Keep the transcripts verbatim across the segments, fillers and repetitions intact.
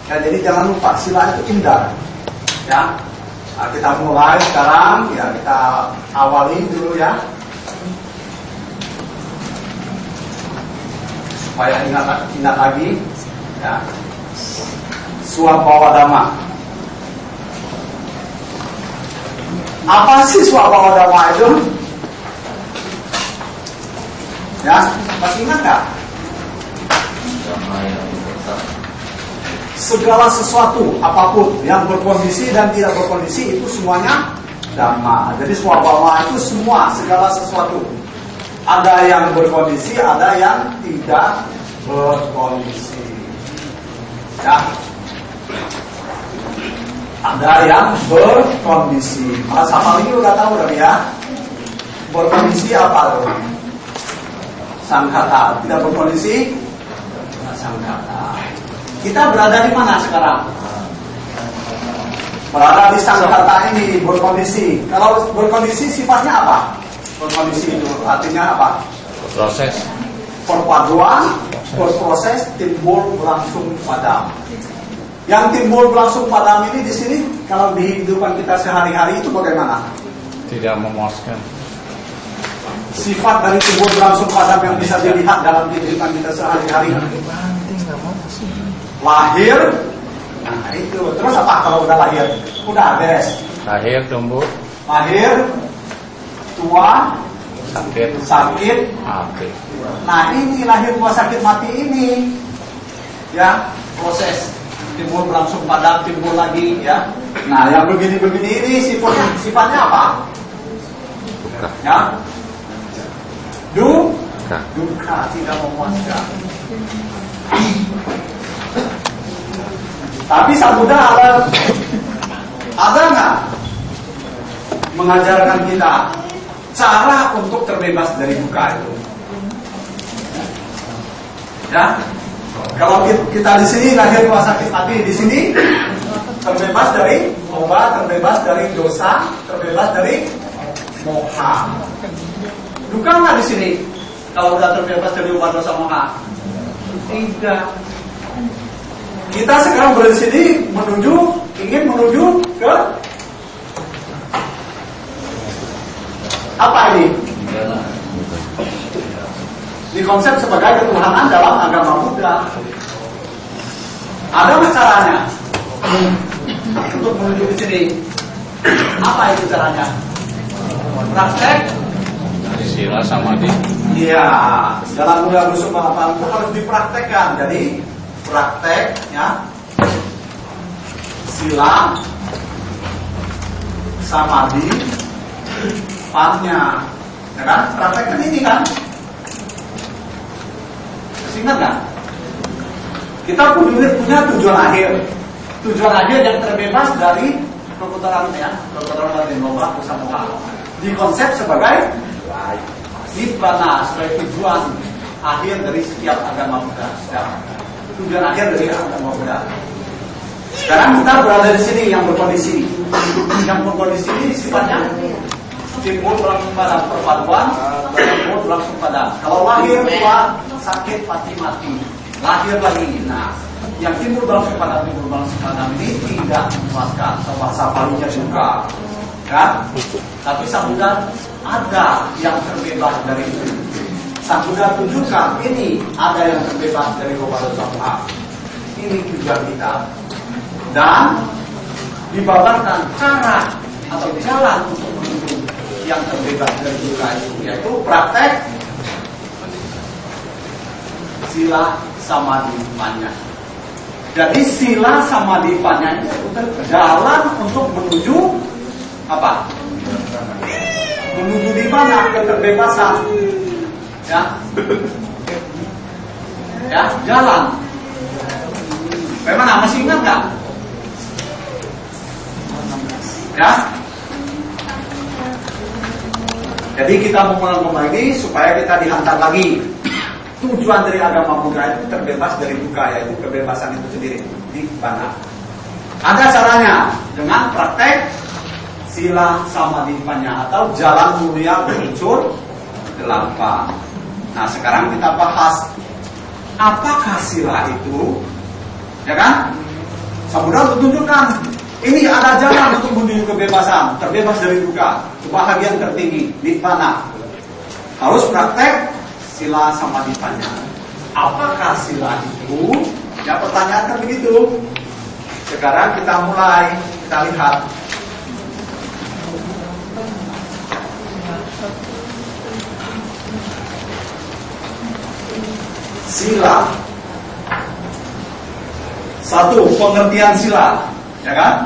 Ya, jadi jangan lupa sila itu indah. Ya, nah, kita mulai sekarang. Ya, kita awali dulu ya, supaya ingat ingat lagi. Ya, Swabawadama. Apa sih Swabawadama itu? Ya, masih ingat nggak? Segala sesuatu, apapun yang berkondisi dan tidak berkondisi itu semuanya dhamma. Jadi Swabhava itu semua, segala sesuatu. Ada yang berkondisi, ada yang tidak berkondisi. Ya. Ada yang berkondisi. Mas Hafal ini udah tahu kan ya? Berkondisi apa tuh? Sangkata. Tidak berkondisi? Sangkata. Kita berada di mana sekarang? Berada di sangkata ini, berkondisi. Kalau berkondisi sifatnya apa? Berkondisi itu artinya apa? Proses. Perpaduan, berproses, timbul, berlangsung, padam. Yang timbul, berlangsung, padam ini di sini kalau di kehidupan kita sehari-hari itu bagaimana? Tidak memuaskan. Sifat dari timbul, berlangsung, padam yang bisa dilihat dalam kehidupan kita sehari-hari. Lahir, nah itu. Terus apa kalau udah lahir? Udah beres. Lahir, tumbuh, lahir, tua, sakit, sakit, mati. Nah ini lahir, tua, sakit, mati ini, ya proses timbul, berlangsung, padam, timbul lagi, ya. Nah yang begini-begini ini sifatnya, sifatnya apa? Duka. Ya, du, Duka. duka, tidak memuaskan. Tapi Sang Buddha ada ada nggak mengajarkan kita cara untuk terbebas dari duka itu? Ya, kalau kita di sini lahir, tua, sakit, mati, di sini terbebas dari moha, terbebas dari dosa, terbebas dari moha. Duka nggak di sini? Kalau udah terbebas dari moha, dosa, moha? Tidak. Kita sekarang berada di sini menuju, ingin menuju ke apa ini? Dikonsep sebagai ketuhanan dalam agama Buddha. Ada nggak caranya untuk menuju ke sini? Apa itu caranya? Praktek Sila samadhi. Iya, dalam Buddha Busuk Balapan itu harus dipraktekkan. Jadi praktek, ya, sila, samadhi, panya, ya kan? Praktekkan ini kan? Masih ingat nggak? Kita punya, punya tujuan akhir, tujuan akhir yang terbebas dari perputaran, ya, perputaran dari moha, dosa, moha. Dikonsep sebagai nibbana, sebagai tujuan akhir dari setiap agama Buddha. Tujuan akhir dari agama Buddha. Sekarang kita berada di sini yang berkondisi. Yang berkondisi ini sifatnya timbul, berlangsung, padam, perpaduan, timbul, berlangsung, padam. Kalau lahir, tua, sakit, mati, mati. Lahir lagi. Nah, yang timbul, berlangsung, padam, timbul, berlangsung, padam ini tidak memuaskan. Atau bahasa palunya juga, kan? Tapi Sang Buddha ada yang terbebas dari itu. Sang Buddha tunjukkan ini ada yang terbebas dari moha, dosa, moha. Ini tujuan kita. Dan dibabarkan cara atau jalan untuk menuju yang terbebas dari duka itu, yaitu praktek sila, samadhi, panya. Jadi sila, samadhi, panya itu jalan untuk menuju apa? Menuju di mana? Keterbebasan. Ya, ya, jalan. Bagaimana? Masih ingat nggak? Ya. Jadi kita mengulang kembali supaya kita dihantar lagi. Tujuan dari agama Buddha itu terbebas dari duka, yaitu kebebasan itu sendiri. Nibbana. Ada caranya dengan praktek sila, samadhi, panya atau jalan mulia berunsur delapan. Nah, sekarang kita bahas apakah sila itu, ya kan? Samudra untuk tunjukkan ini ada jalan untuk menuju kebebasan, terbebas dari duka, kebahagiaan tertinggi, nirvana. Harus praktek sila samadhipanya. Apakah sila itu? Ya, pertanyaan kan begitu. Sekarang kita mulai, kita lihat. Sila. Satu, pengertian sila, ya kan?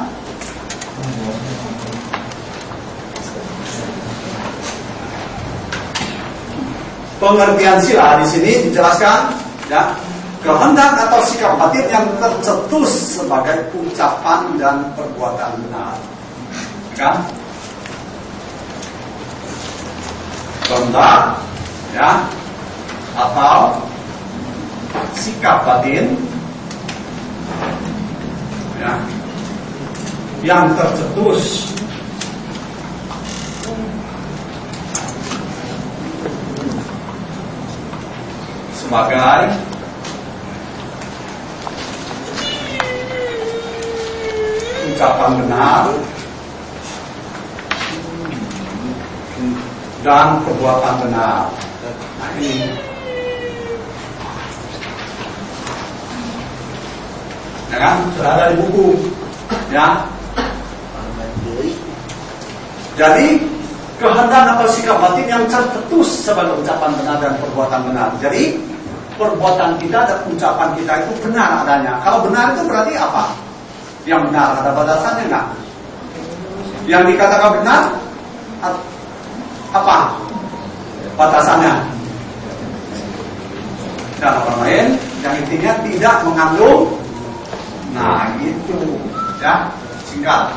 Pengertian sila di sini dijelaskan, ya, kehendak atau sikap batin yang tercetus sebagai ucapan dan perbuatan benar, ya kan? Kehendak, ya, atau sikap batin, ya, yang tercetus sebagai ucapan benar dan perbuatan benar. Nah, ini ya kan, sudah ada di buku, ya. Jadi kehendak atau sikap batin yang tercetus sebagai ucapan benar dan perbuatan benar. Jadi perbuatan kita dan ucapan kita itu benar adanya. Kalau benar itu berarti apa? Yang benar ada batasannya enggak? Yang dikatakan benar apa batasannya? Dan orang lain yang intinya tidak mengandung. Nah, gitu, ya, singkat.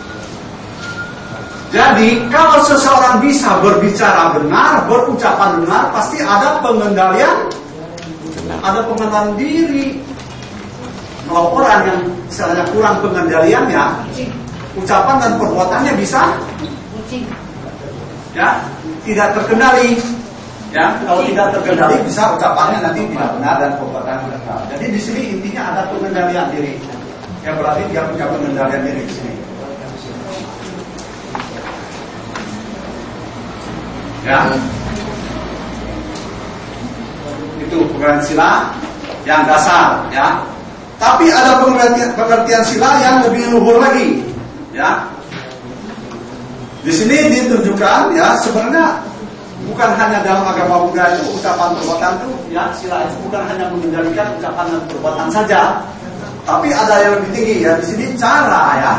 Jadi kalau seseorang bisa berbicara benar, berucapan benar, pasti ada pengendalian, ada pengendalian diri. Kalau orang yang misalnya kurang pengendaliannya, ucapan dan perbuatannya bisa, ya, tidak terkendali. Ya, kalau tidak terkendali bisa ucapannya nanti tidak benar dan perbuatannya tidak benar. Jadi di sini intinya ada pengendalian diri. Yang berarti dia punya pengendalian diri di sini. Ya, itu pengertian sila yang dasar, ya. Tapi ada pengertian, pengertian sila yang lebih luhur lagi, ya. Di sini ditunjukkan, ya, sebenarnya bukan hanya dalam agama Buddha itu ucapan perbuatan itu, ya, sila itu bukan hanya mengendalikan ucapan dan perbuatan saja, tapi ada yang lebih tinggi, ya. Di sini cara, ya,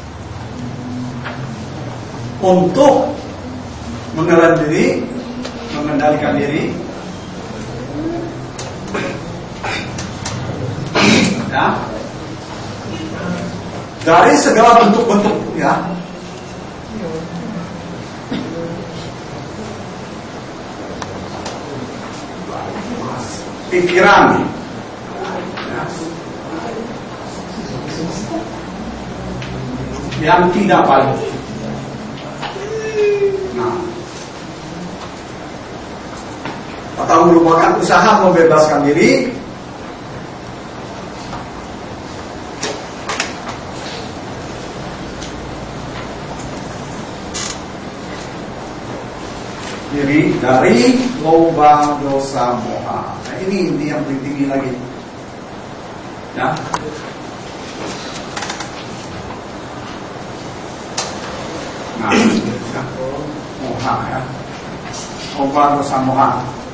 untuk mengendalikan diri, mengendalikan diri, ya, dari segala bentuk-bentuk, ya. Pikiran, ya, yang tidak baik. Nah, atau merupakan usaha membebaskan diri diri dari loba dosa moha. Nah, ini ini yang paling tinggi lagi, ya. Nah, ya. Moha, ya, loba dosa moha.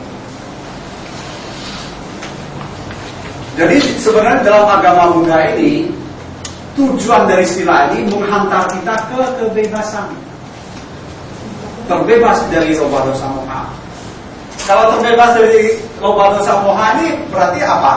Jadi sebenarnya dalam agama Buddha ini tujuan dari sila ini menghantar kita ke kebebasan, terbebas dari loba dosa moha. Kalau terbebas dari loba dosa moha ini berarti apa?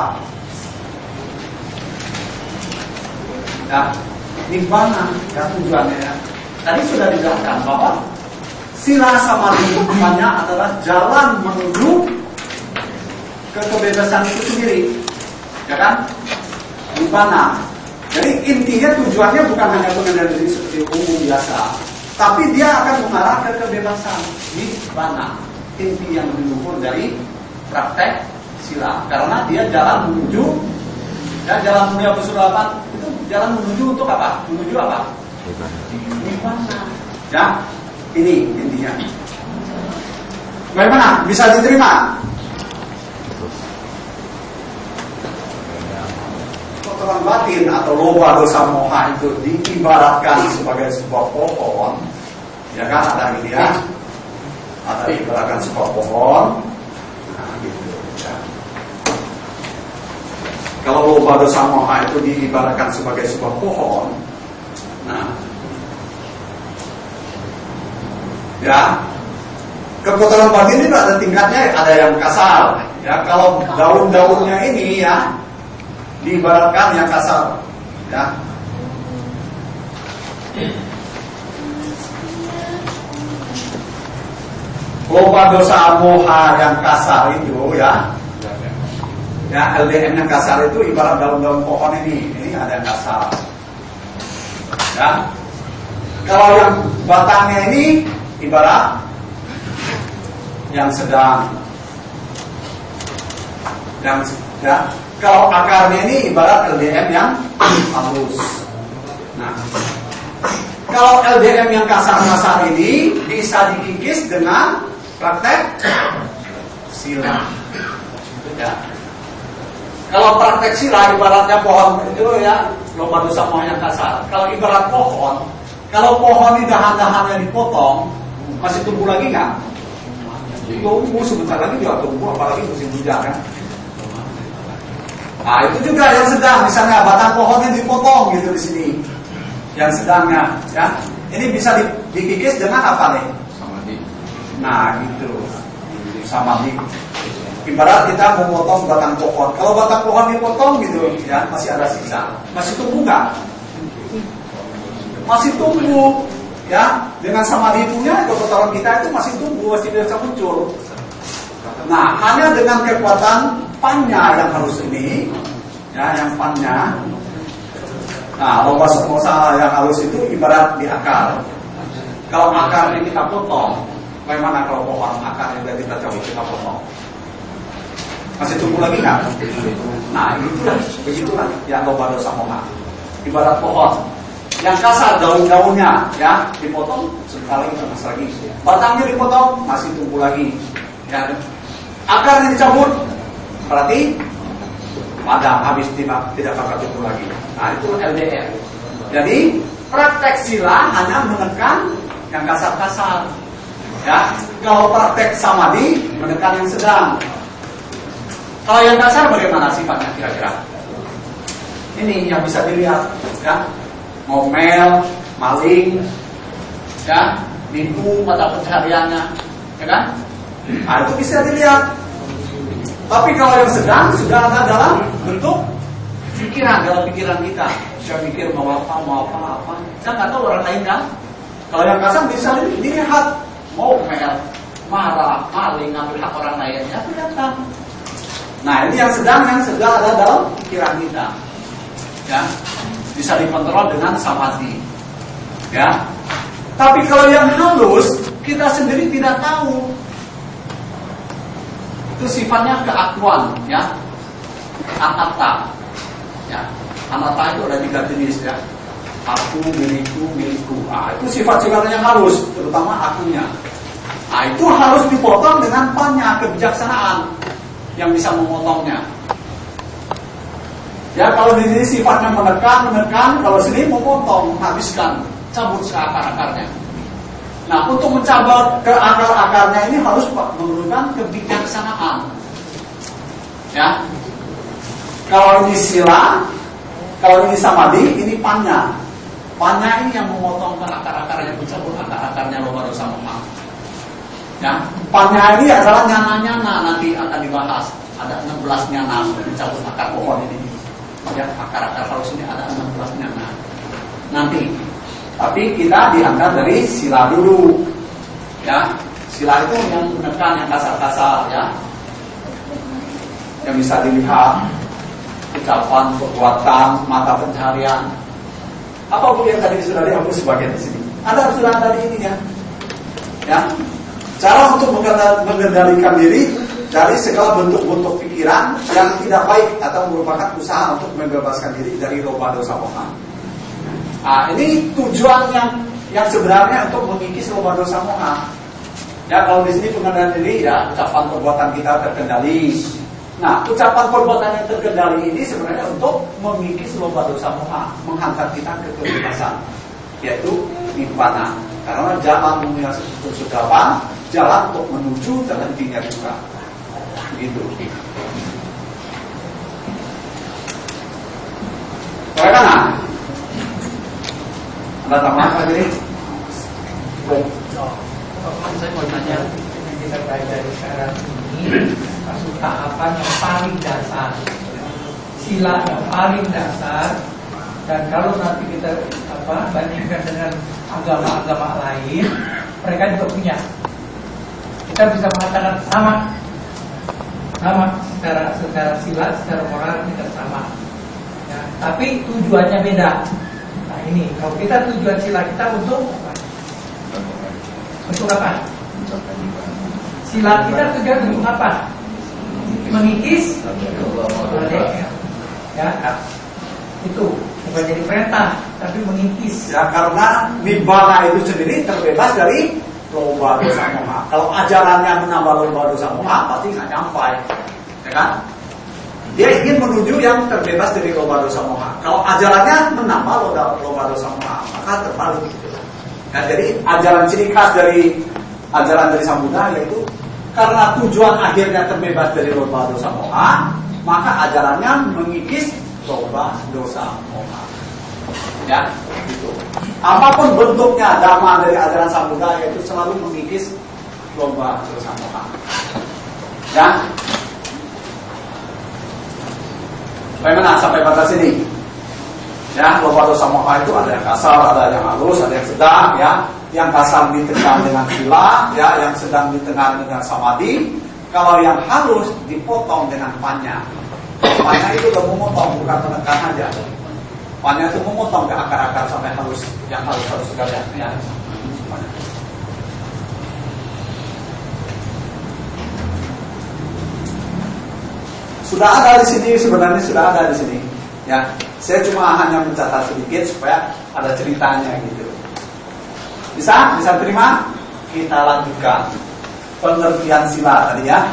Ya, nirvana, ya, tujuannya, ya. Tadi sudah dijelaskan bahwa sila samadhipanya adalah jalan menuju ke kebebasan itu sendiri, ya kan? Nirvana. Jadi intinya tujuannya bukan hanya pengendalian diri seperti umum biasa, tapi dia akan mengarah ke kebebasan, nirvana. Inti yang diukur dari praktek sila, karena dia jalan menuju, ya, jalan mulia besudalapan itu jalan menuju untuk apa? Menuju apa? Nirwana. Ya, ini intinya. Bagaimana? Bisa diterima? Kotoran batin atau loba dosa moha itu diibaratkan sebagai sebuah pohon, ya kan? Ada gitu ya, ada diibaratkan sebuah pohon. Nah, gitu. Ya. Kalau loba dosa moha itu diibaratkan sebagai sebuah pohon, nah, ya, kekotoran batin ini ada tingkatnya, ada yang kasar. Ya, kalau daun-daunnya ini ya diibaratkan yang kasar, ya. Loba dosa moha yang kasar itu ya, ya L D M yang kasar itu ibarat daun-daun pohon ini, ini ada yang kasar. Ya, kalau yang batangnya ini ibarat yang sedang, yang ya. Kalau akarnya ini ibarat L D M yang halus. Nah, kalau L D M yang kasar-kasar ini bisa dikikis dengan praktek sila. Ya. Kalau praktek sila ibaratnya pohon itu ya, loba dosa moha yang kasar. Kalau ibarat pohon, kalau pohon ini dahan-dahannya dipotong, masih tumbuh lagi nggak? Tumbuh sebentar lagi juga tumbuh, apalagi musim hujan kan. Nah, itu juga yang sedang, misalnya batang pohonnya dipotong gitu di sini, yang sedangnya, ya. Ini bisa dikikis dengan apa nih? Samadhi. Nah, gitu, samadhi. Ibarat kita memotong batang pohon. Kalau batang pohon dipotong gitu, ya masih ada sisa, masih tumbuh nggak? Masih tumbuh, ya. Dengan samadhi punya, kotoran kita itu masih tumbuh, masih bisa muncul. Nah, hanya dengan kekuatan pannya yang halus ini, ya, yang pannya. Nah, loba dosa yang halus itu ibarat di akar. Kalau akarnya kita potong, bagaimana kalau pohon akarnya sudah kita cabut, kita potong? Masih tumbuh lagi nggak? Nah, itulah, begitulah yang loba dosa moha. Ibarat pohon yang kasar daun-daunnya, ya, dipotong sekali terus lagi. Batangnya dipotong, masih tumbuh lagi. Ya, akarnya dicabut, berarti padam, habis tidak tidak bakal tumbuh lagi. Nah, itu L D R. Jadi praktek sila hanya menekan yang kasar-kasar. Ya, kalau praktek samadhi menekan yang sedang. Kalau yang kasar bagaimana sifatnya kira-kira? Ini yang bisa dilihat, ya, ngomel, maling, ya, nipu mata pencahariannya, ya kan? Nah, itu bisa dilihat. Tapi kalau yang sedang sudah ada dalam bentuk pikiran, dalam pikiran kita. Saya mikir mau apa, mau apa, apa. Saya nggak tahu orang lain kan. Kalau yang kasar bisa dilihat, mau ngomel, marah, maling, ngambil hak orang lain, ya kelihatan. Nah, ini yang sedang, yang sedang ada dalam pikiran kita. Ya, bisa dikontrol dengan samadhi. Ya. Tapi kalau yang halus, kita sendiri tidak tahu. Itu sifatnya keakuan, ya. Anatta. Ya. Anatta itu ada tiga jenis, ya. Aku, milikku, milikku. Ah, itu sifat-sifat yang halus, terutama akunya. Ah, itu harus dipotong dengan pannya, kebijaksanaan yang bisa memotongnya. Ya, kalau di sini sifatnya menekan, menekan, kalau sini memotong, habiskan, cabut ke akar-akarnya. Nah, untuk mencabar ke akar-akarnya ini harus memerlukan kebijaksanaan. Ya, kalau ini sila, kalau ini samadhi, ini pannya. Pannya ini yang memotong ke akar-akarnya, mencabut akar-akarnya loba dosa moha. Ya, pannya ini adalah nyana-nyana, nanti akan dibahas. Ada enam belas nyana mencabut akar pohon ini. Ya, akar-akar halus ini ada enam belas nyana. Nanti. Tapi kita diangkat dari sila dulu, ya. Sila itu yang menekan, yang kasar-kasar, ya. Yang bisa dilihat, ucapan, perbuatan, mata pencaharian. Apa pun yang tadi sudah dihapus sebagian di sini. Ada sudah tadi ini ya. Ya. Cara untuk mengendalikan diri dari segala bentuk-bentuk pikiran yang tidak baik atau merupakan usaha untuk membebaskan diri dari loba dosa moha. Nah, ini tujuan yang yang sebenarnya untuk mengikis loba dosa moha. Ya, kalau di sini pengendalian diri ya ucapan perbuatan kita terkendali. Nah, ucapan perbuatan yang terkendali ini sebenarnya untuk mengikis loba dosa moha, menghantar kita ke kebebasan, yaitu nibbana. Karena jalan menuju surga, jalan untuk menuju terhentinya duka. Gitu. Bagaimana? Ada tambahan lagi? Saya mau tanya, kita belajar sekarang ini masuk tahapan yang paling dasar, sila yang paling dasar. Dan kalau nanti kita apa bandingkan dengan agama-agama lain, mereka juga punya. Kita bisa mengatakan sama, sama secara secara sila, secara moral kita sama. Ya, tapi tujuannya beda. Nah ini, kalau kita tujuan sila kita untuk apa? Untuk apa? Sila kita tujuan untuk apa? Mengikis, ya, itu bukan jadi perintah, tapi mengikis. Ya, karena nibbana itu sendiri terbebas dari loba dosa moha. Kalau ajarannya menambah loba dosa moha, pasti nggak sampai, ya kan? Dia ingin menuju yang terbebas dari loba dosa moha. Kalau ajarannya menambah loba, loba dosa moha, maka terbalik. Nah, jadi ajaran ciri khas dari ajaran dari Sang Buddha yaitu karena tujuan akhirnya terbebas dari loba dosa moha, maka ajarannya mengikis loba dosa moha. Ya, gitu. Apapun bentuknya dhamma dari ajaran Sang Buddha yaitu selalu mengikis loba dosa moha. Ya. Bagaimana sampai pada sini? Ya, loba dosa moha itu ada yang kasar, ada yang halus, ada yang sedang, ya. Yang kasar ditekan dengan sila, ya, yang sedang ditekan dengan samadhi. Kalau yang halus dipotong dengan panya. Panya itu udah memotong, bukan menekan aja. Panya itu memotong ke akar-akar sampai halus, yang halus-halus sekalian, ya. Sudah ada di sini, sebenarnya sudah ada di sini. Ya, saya cuma hanya mencatat sedikit supaya ada ceritanya gitu. Bisa? Bisa terima? Kita lanjutkan pengertian sila tadi ya.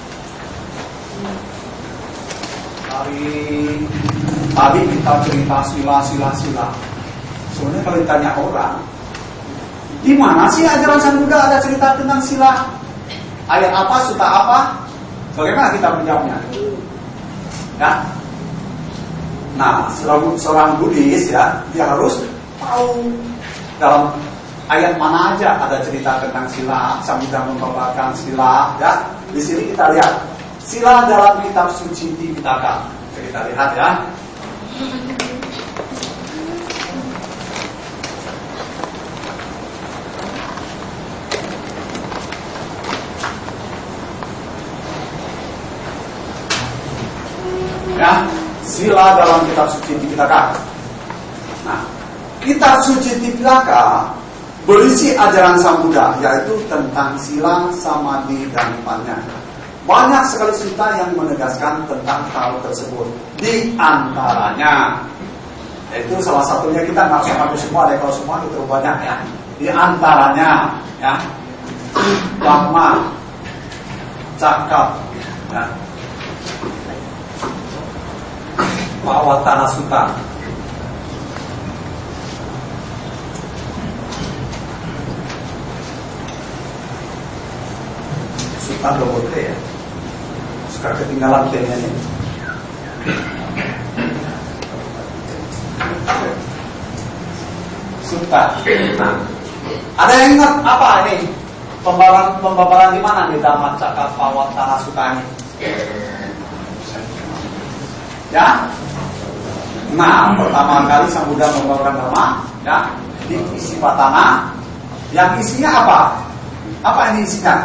Dari tadi kita cerita sila, sila, sila. Sebenarnya kalau ditanya orang, di mana sih ajaran Sang Buddha ada cerita tentang sila? Ayat apa, suta apa? Bagaimana kita menjawabnya? Ya. Nah, seorang, seorang Buddhis ya, dia harus tahu dalam ayat mana aja ada cerita tentang sila, Sang Buddha membawakan sila, ya. Di sini kita lihat sila dalam kitab suci Tipitaka. Kita lihat ya. Ya, sila dalam kitab suci Tipitaka. Nah, kitab suci Tipitaka berisi ajaran Sang Buddha, yaitu tentang sila, samadhi, dan panya. Banyak sekali sutta yang menegaskan tentang hal tersebut. Di antaranya, yaitu salah satunya kita nggak usah pakai semua deh, kalau semua itu banyak ya. Di antaranya, ya, Dhamma Cakap, ya. Pawatana Sutta. Sutta double T ya. Suka ketinggalan T-nya nih. Sutta. Nah, ada yang ingat apa ini? Pembabaran pembabaran di mana di Dhamma Cakap Pawatana Sutta ini? Ya. Nah, pertama kali Sang Buddha membawakan Dhamma, ya, di Isipatana. Yang isinya apa? Apa ini isinya?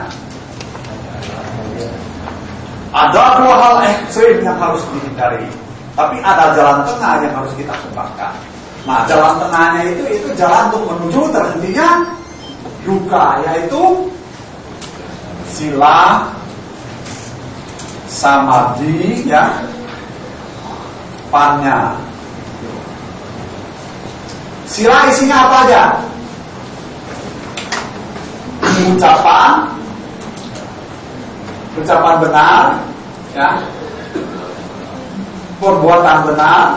Ada dua hal ekstrim yang harus dihindari, tapi ada jalan tengah yang harus kita kembangkan. Nah, jalan tengahnya itu itu jalan untuk menuju terhentinya duka, yaitu sila, samadhi, ya, panya. Sila isinya apa aja? Ucapan, ucapan benar, ya, perbuatan benar,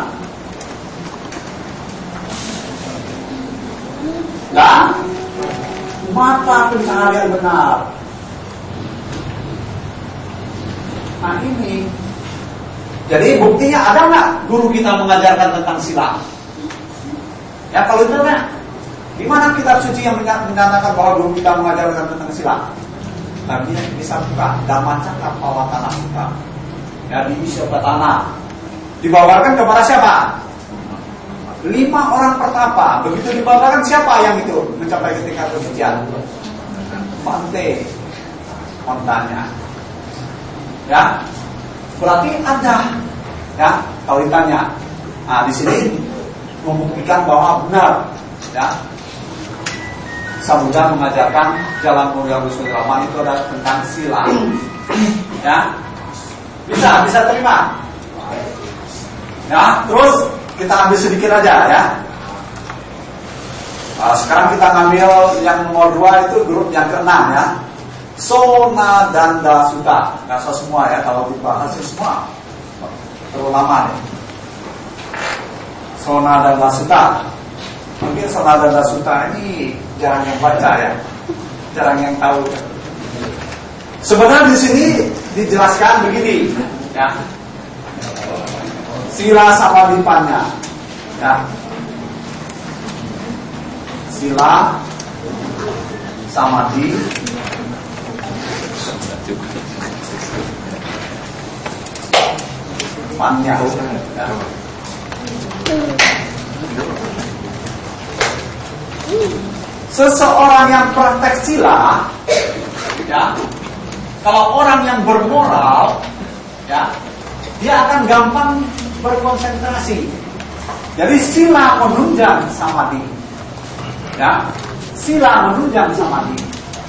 dan mata pencaharian benar. Nah ini, jadi buktinya ada nggak guru kita mengajarkan tentang sila? Ya kalau internet, di mana kitab suci yang menyatakan bahwa guru kita mengajarkan tentang sila? Tapi bisa buka Dhammacakkappavattana Sutta, ya, di Isopatana, dibawakan kepada siapa? Lima orang pertapa. Begitu dibawakan, siapa yang itu mencapai ketingkat kesucian? Bante, kontanya. Ya, berarti ada, ya, kalau ditanya. Nah, di sini membuktikan bahwa benar, ya, Samudra mengajarkan jalan mulia Wisnu Rahman itu adalah tentang sila, ya, bisa, bisa terima, ya. Terus kita ambil sedikit aja, ya. Nah, sekarang kita ngambil yang nomor dua itu grup yang keenam, ya. Sonadanda Sutta, nggak usah semua ya, kalau dibahas semua terlalu lama nih. Sonadanda Sutta, mungkin Sonadanda Sutta ini jarang yang baca ya, jarang yang tahu. Sebenarnya di sini dijelaskan begini, ya, sila samadhipannya, ya, sila samadhi pannya, ya. Seseorang yang praktek sila, ya, kalau orang yang bermoral, ya, dia akan gampang berkonsentrasi. Jadi sila menunjang samadhi, ya, sila menunjang samadhi.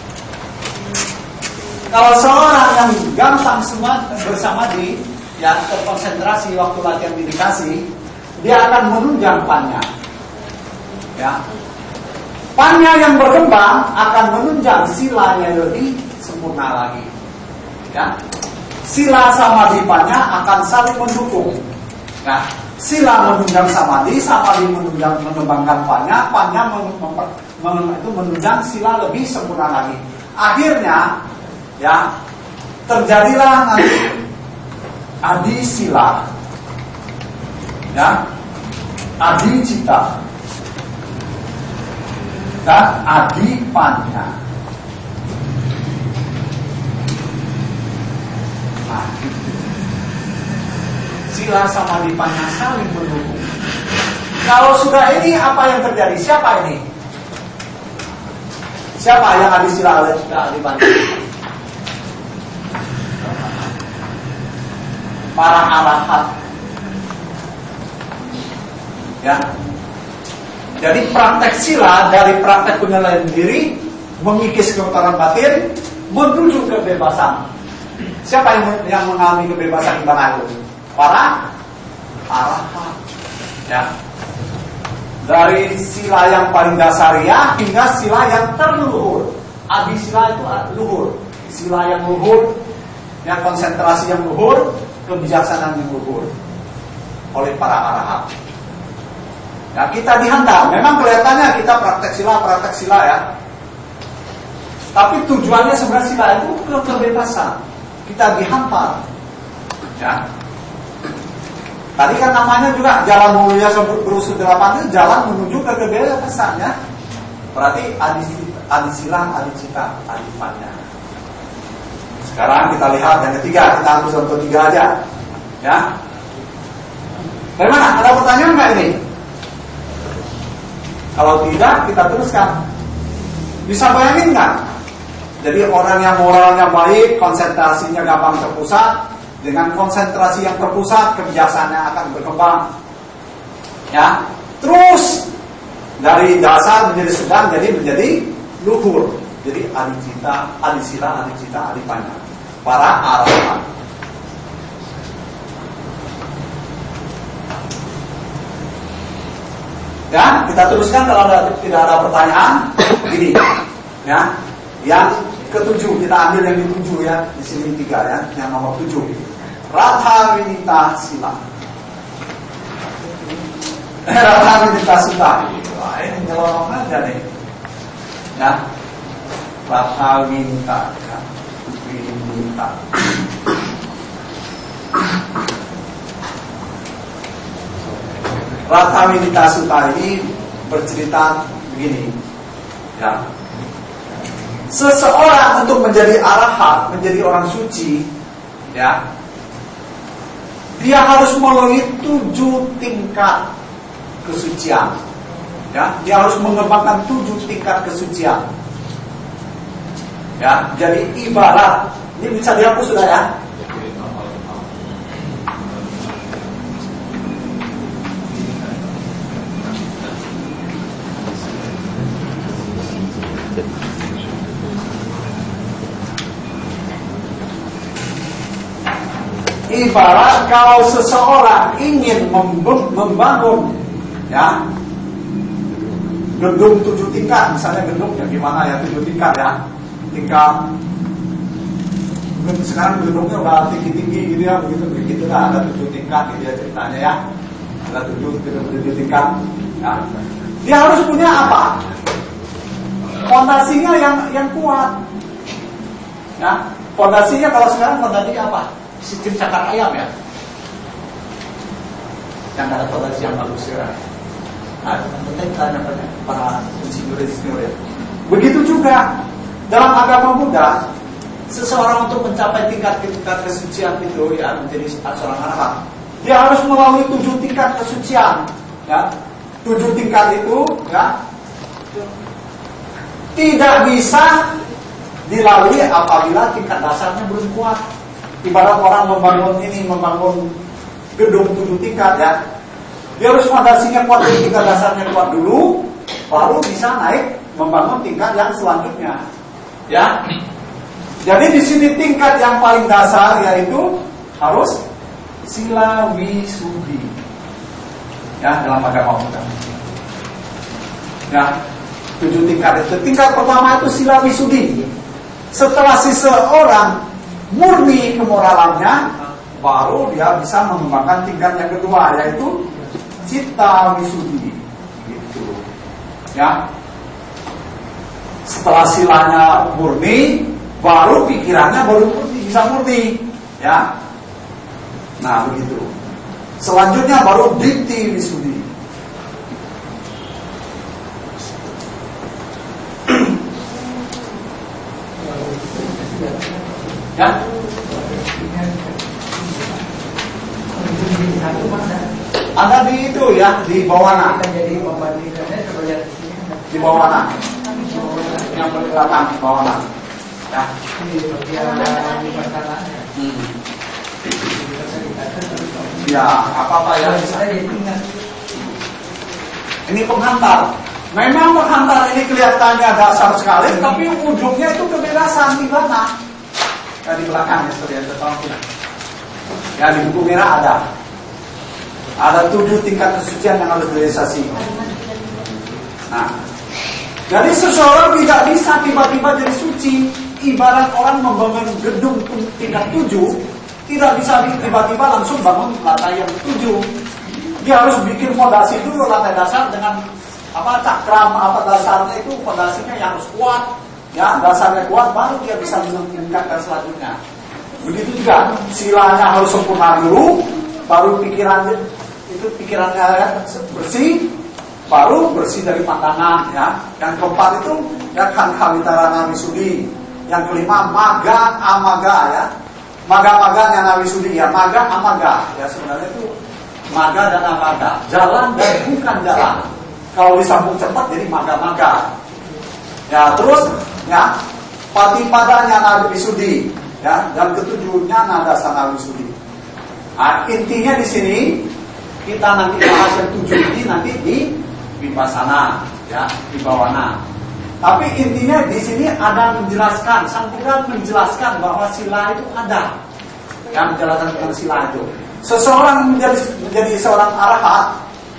Kalau seorang yang gampang bersamadhi, ya, terkonsentrasi waktu latihan meditasi, dia akan menunjang panya, ya. Panya yang berkembang akan menunjang sila yang lebih sempurna lagi, ya. Sila samadhi panya akan saling mendukung, ya. Sila menunjang samadhi, samadhi menunjang mengembangkan panya, panya mem, mem, mem, itu menunjang sila lebih sempurna lagi. Akhirnya, ya, terjadilah nanti adi sila, ya, adi cita, dan adi panya. Nah, sila samadhi panya saling mendukung. Kalau sudah ini, apa yang terjadi? Siapa ini? Siapa yang adi sila adi cita, adi panya? Para arahat, ya. Jadi praktek sila dari praktek penilaian diri, mengikis keutamaan batin, menuju kebebasan. Siapa yang, yang mengalami kebebasan di mana itu? Para arahat, ya. Dari sila yang paling dasariah hingga sila yang terluhur. Adi sila itu luhur, sila yang luhur, yang konsentrasi yang luhur, kebijaksanaan yang luhur oleh para arahat. Ya, kita dihantar. Memang kelihatannya kita praktek sila, praktek sila, ya. Tapi tujuannya sebenarnya sila itu ke kebebasan. Kita dihantar, ya. Tadi kan namanya juga jalan mulia berusut delapan itu jalan menuju ke kebebasan, ya. Berarti adi, adi sila, adi cita, adi panya. Sekarang kita lihat yang ketiga, kita ambil contoh tiga aja, ya. Bagaimana? Ada pertanyaan nggak ini? Kalau tidak, kita teruskan. Bisa bayangin nggak? Jadi orang yang moralnya baik, konsentrasinya gampang terpusat, dengan konsentrasi yang terpusat, kebijaksanaannya akan berkembang. Ya, terus dari dasar menjadi sedang, jadi menjadi luhur. Jadi adi cita, adi sila, adi cita, adi panya. Para arahat. Ya, kita teruskan kalau ada, tidak ada pertanyaan. Gini, ya, yang ketujuh kita ambil yang ketujuh ya, di sini tiga ya, yang nomor tujuh. Ratha Winita Sila. Ratha Winita Sila. Wah, ini nyelonong aja nih. Ya, Ratha Winita, Winita. Ratha Winita Sutta ini bercerita begini, ya. Seseorang untuk menjadi arahat, menjadi orang suci, ya, dia harus melalui tujuh tingkat kesucian, ya. Dia harus mengembangkan tujuh tingkat kesucian, ya. Jadi ibarat ini bisa dihapus sudah ya. Ibarat kalau seseorang ingin membangun, ya, gedung tujuh tingkat, misalnya gedungnya gimana ya, tujuh tingkat ya, tingkat. Sekarang gedungnya udah tinggi-tinggi gitu ya, begitu begitu lah, ada tujuh tingkat gitu ya ceritanya ya, ada tujuh tujuh tingkat. Ya. Dia harus punya apa? Fondasinya yang yang kuat. Ya, fondasinya kalau sekarang fondasinya apa? Sistem cakar ayam ya, yang ada fondasi yang bagus ya. Nah, penting tanya pada para insinyur-insinyur ya. Begitu juga dalam agama Buddha, seseorang untuk mencapai tingkat-tingkat kesucian itu ya, menjadi seorang arahat, dia harus melalui tujuh tingkat kesucian. Ya, tujuh tingkat itu ya tidak bisa dilalui apabila tingkat dasarnya belum kuat. Ibarat orang membangun ini, membangun gedung tujuh tingkat ya, dia harus fondasinya kuat, tingkat dasarnya kuat dulu, baru bisa naik membangun tingkat yang selanjutnya. Ya, jadi di sini tingkat yang paling dasar yaitu harus sila wisuddhi. Ya, dalam agama Buddha. Ya, tujuh tingkat itu. Tingkat pertama itu sila wisuddhi. Setelah seseorang murni kemoralannya, baru dia bisa mengembangkan tingkat yang kedua yaitu citta wisuddhi. Gitu. Ya. Setelah silanya murni, baru pikirannya baru murni, bisa murni, ya. Nah, begitu. Selanjutnya baru ditthi wisuddhi. Ya. Ada di itu ya, di Bawana. Di Bawana. Yang belakang Bawana. Ya. Hmm. Ya, apa-apa ya. Ini penghantar. Memang penghantar ini kelihatannya dasar sekali, tapi ujungnya itu kebebasan di mana? Ya, di belakang ya, saudara tertampil. Ya, di buku merah ada. Ada tujuh tingkat kesucian yang harus direalisasi. Nah, jadi seseorang tidak bisa tiba-tiba jadi suci. Ibarat orang membangun gedung tingkat tujuh, tidak bisa tiba-tiba langsung bangun lantai yang tujuh. Dia harus bikin fondasi dulu, lantai dasar dengan apa cakram apa dasarnya itu, fondasinya yang harus kuat. Ya, dasarnya kuat, baru dia bisa meningkatkan selanjutnya. Begitu juga silanya harus sempurna dulu, baru pikiran itu pikirannya ya, bersih, baru bersih dari pandangan. Ya, yang keempat itu ya kangha witarana wisuddhi. Yang kelima maga amaga ya, maga-maga nyana wisuddhi ya, maga amaga ya, sebenarnya itu maga dan amaga, jalan dan bukan jalan. Kalau disambung cepat jadi maga-maga. Ya, terus ya patipada nyana wisuddhi ya, dan ketujuhnya nada sana wisuddhi. Nah, intinya di sini kita nanti bahas yang tujuh ini nanti di Vipassana ya, di Bawana. Tapi intinya di sini ada menjelaskan, Sang Buddha menjelaskan bahwa sila itu ada. Yang menjelaskan tentang sila itu. Seseorang menjadi menjadi seorang arahat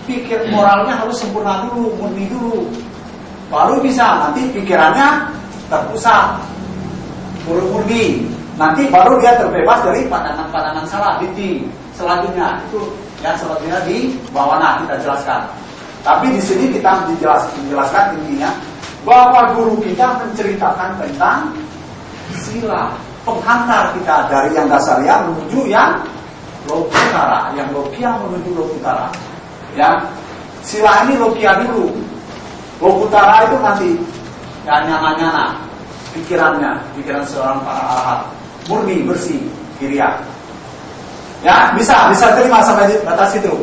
pikir moralnya harus sempurna dulu, murni dulu. Baru bisa nanti pikirannya terpusat, murni. Nanti baru dia terbebas dari pandangan-pandangan salah, diti. Selanjutnya itu yang selanjutnya di bawah nah kita jelaskan. Tapi di sini kita dijelaskan, menjelaskan intinya bahwa guru kita menceritakan tentang sila, penghantar kita dari yang dasarnya menuju yang lokutara, yang lokia menuju lokutara. Ya, sila ini lokia dulu, lokutara itu nanti ya nyana-nyana pikirannya, pikiran seorang para arahat, murni bersih, kiriya. Ya, bisa, bisa terima sampai di batas itu.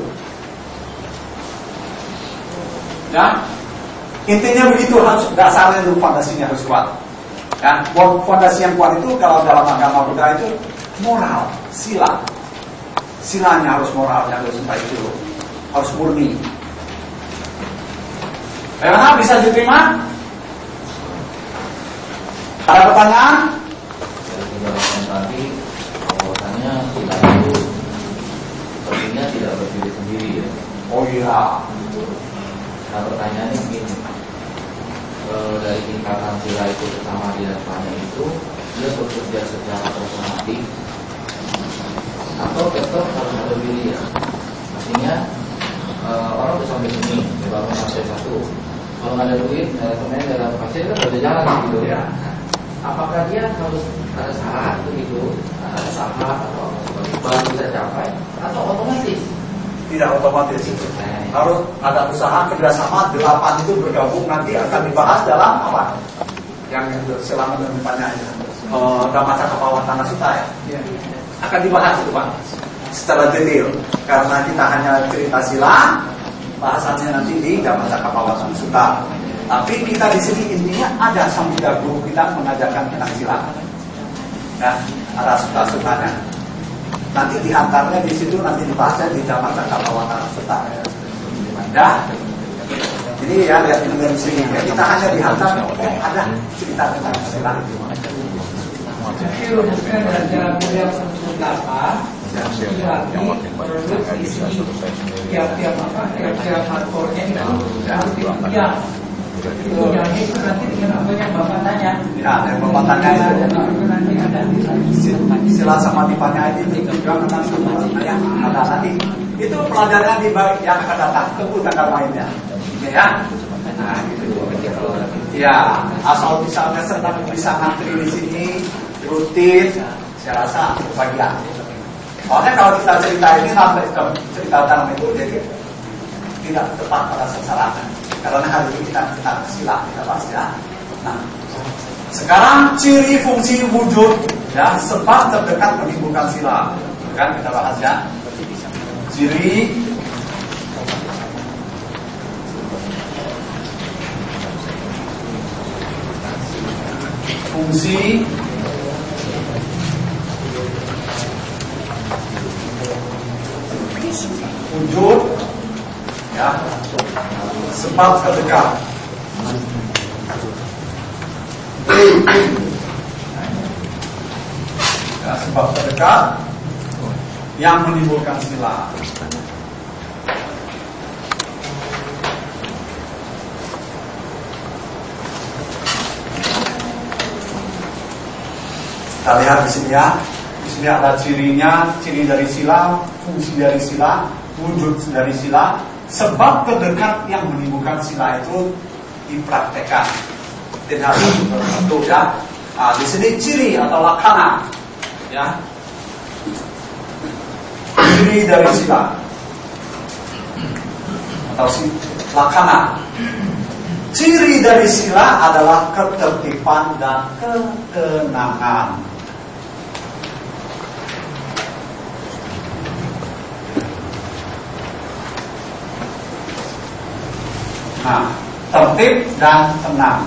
Ya, intinya begitu, harus dasarnya dulu, fondasinya harus kuat. Ya, fondasi yang kuat itu kalau dalam agama Buddha itu moral, sila. Silanya harus moral, yang harus baik dulu, harus murni. Bagaimana bisa diterima? Ada pertanyaan? Tadi bahwasannya sila itu sepertinya tidak berdiri sendiri ya. Oh iya. Nah pertanyaannya begini, e, dari tingkatan sila itu ke samadhi dan prana itu dia bekerja secara otomatis atau tetap harus ada pilihan. Artinya e, orang bisa sampai sini, bangun sampai satu. Kalau nggak ada duit, nggak ada temen, nggak ada pasir kan udah jalan gitu ya. Apakah dia harus ada syarat begitu, ada syarat atau baru bisa capai, atau otomatis? Tidak otomatis. Harus ada usaha kerjasama, delapan itu bergabung, nanti akan dibahas dalam apa? Yang selama depannya uh, Dhammacakkappavattana Sutta ya. Akan dibahas itu Pak, secara detail. Karena kita hanya cerita sila, bahasannya nanti di Dhammacakkappavattana Sutta. Tapi kita di sini intinya ada samudra guru kita mengajarkan tentang sila. Ya, ada sutta-suttanya. Nanti diantaranya di situ, nanti dibahasnya di Dhammacakkappavattana Sutta. Ya. Jadi ya lihat ini dari sini. Ya, kita hanya dihantar, oh ada cerita tentang sila. Jadi rumusnya dan cara kuliah delapan berarti produksi tiap-tiap apa, tiap-tiap faktornya itu harus diujian. Yang itu nanti dengan apa yang Bapak tanya. Ya, yang Bapak tanya itu nanti ada sila sama tipanya itu juga akan semuanya ya, ada nanti. Itu pelajaran di yang akan datang, tunggu tanggal mainnya. Ya. Nah, gitu. Ya, asal misalnya sedang bisa ngantri di sini rutin, saya rasa bahagia. Soalnya kalau kita cerita ini sampai cerita dalam itu jadi tidak tepat pada sasaran. Karena hari ini kita kita sila kita bahas ya. Nah, sekarang ciri fungsi wujud ya, sebab terdekat menimbulkan sila. Kan kita bahas ya. Ciri fungsi wujud ya, sebab terdekat. Ya, sebab terdekat yang menimbulkan sila. Kita lihat di sini ya. Di sini ada cirinya, ciri dari sila, fungsi dari sila, wujud dari sila, sebab terdekat yang menimbulkan sila itu dipraktekkan. Dan harus tertentu ya. Nah, di sini ciri atau lakana ya. Ciri dari sila atau si lakana. Ciri dari sila adalah ketertiban dan ketenangan. Nah, tertib dan tenang.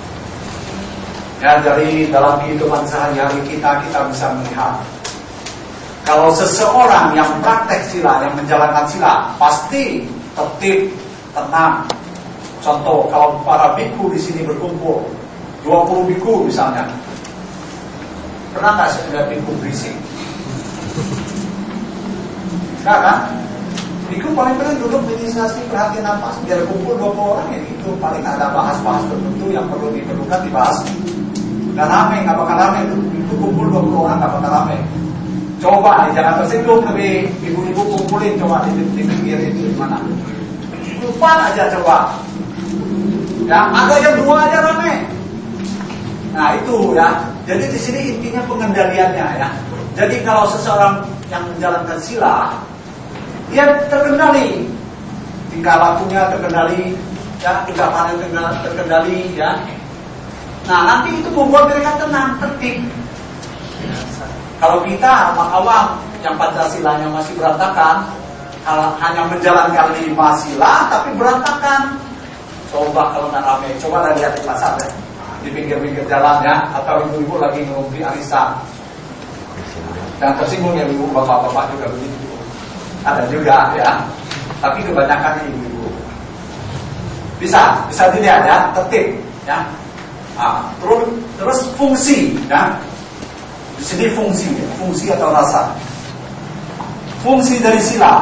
Ya, dari dalam kehidupan sehari-hari kita kita bisa melihat kalau seseorang yang praktek sila, yang menjalankan sila, pasti tertib, tenang. Contoh, kalau para biku di sini berkumpul, dua puluh biku misalnya, pernah nggak ada biku berisik? Enggak kan? Itu paling paling duduk meditasi perhatian nafas, biar kumpul dua puluh orang ya itu paling ada bahas-bahas tertentu yang perlu diperlukan dibahas. Gak rame, gak bakal rame itu, itu kumpul dua puluh orang gak bakal rame. Coba nih, jangan tersinggung tapi ibu-ibu kumpulin coba di, di pinggir itu di mana. Lupa aja coba. Ya, ada yang dua aja rame. Nah itu ya. Jadi di sini intinya pengendaliannya ya. Jadi kalau seseorang yang menjalankan sila, dia terkendali, tingkah lakunya terkendali, ya, ucapannya terkendali, ya. Nah nanti itu membuat mereka tenang, tertib. Kalau kita awam yang Pancasilanya masih berantakan, kalau hanya menjalankan lima sila tapi berantakan, coba kalau nggak ramai, coba lah lihat di pasar ya, di pinggir-pinggir jalan ya, atau ibu-ibu lagi ngumpi arisan. Dan tersinggung ya ibu, bapak-bapak juga begitu. Ada juga ya, tapi kebanyakan ibu-ibu. Bisa, bisa dilihat ya, tertib ya. Nah, terus, terus fungsi ya. Di sini fungsi, ya, fungsi atau rasa. Fungsi dari sila.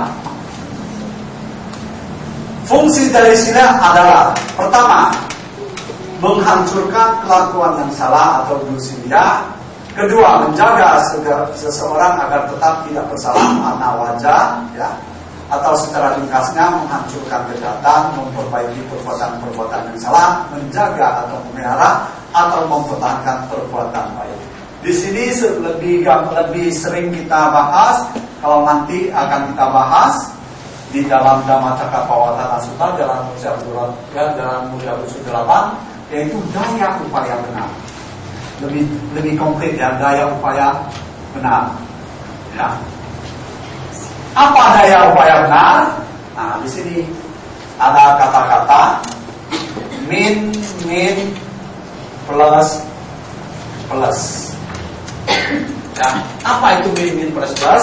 Fungsi dari sila adalah pertama, menghancurkan kelakuan yang salah atau dusia. Kedua, menjaga seseorang agar tetap tidak bersalah makna wajah, ya, atau secara ringkasnya menghancurkan kejahatan, memperbaiki perbuatan-perbuatan yang salah, menjaga atau memelihara atau mempertahankan perbuatan baik. Di sini lebih lebih sering kita bahas, kalau nanti akan kita bahas di dalam Dhammacakkappavattana Sutta dalam Mulia ya, dalam Mulia Busu delapan, yaitu daya upaya benar. Lebih lebih konkret ya, daya upaya benar. Ya. Apa daya upaya benar? Nah, di sini ada kata-kata min min plus plus. Ya, apa itu min min plus plus?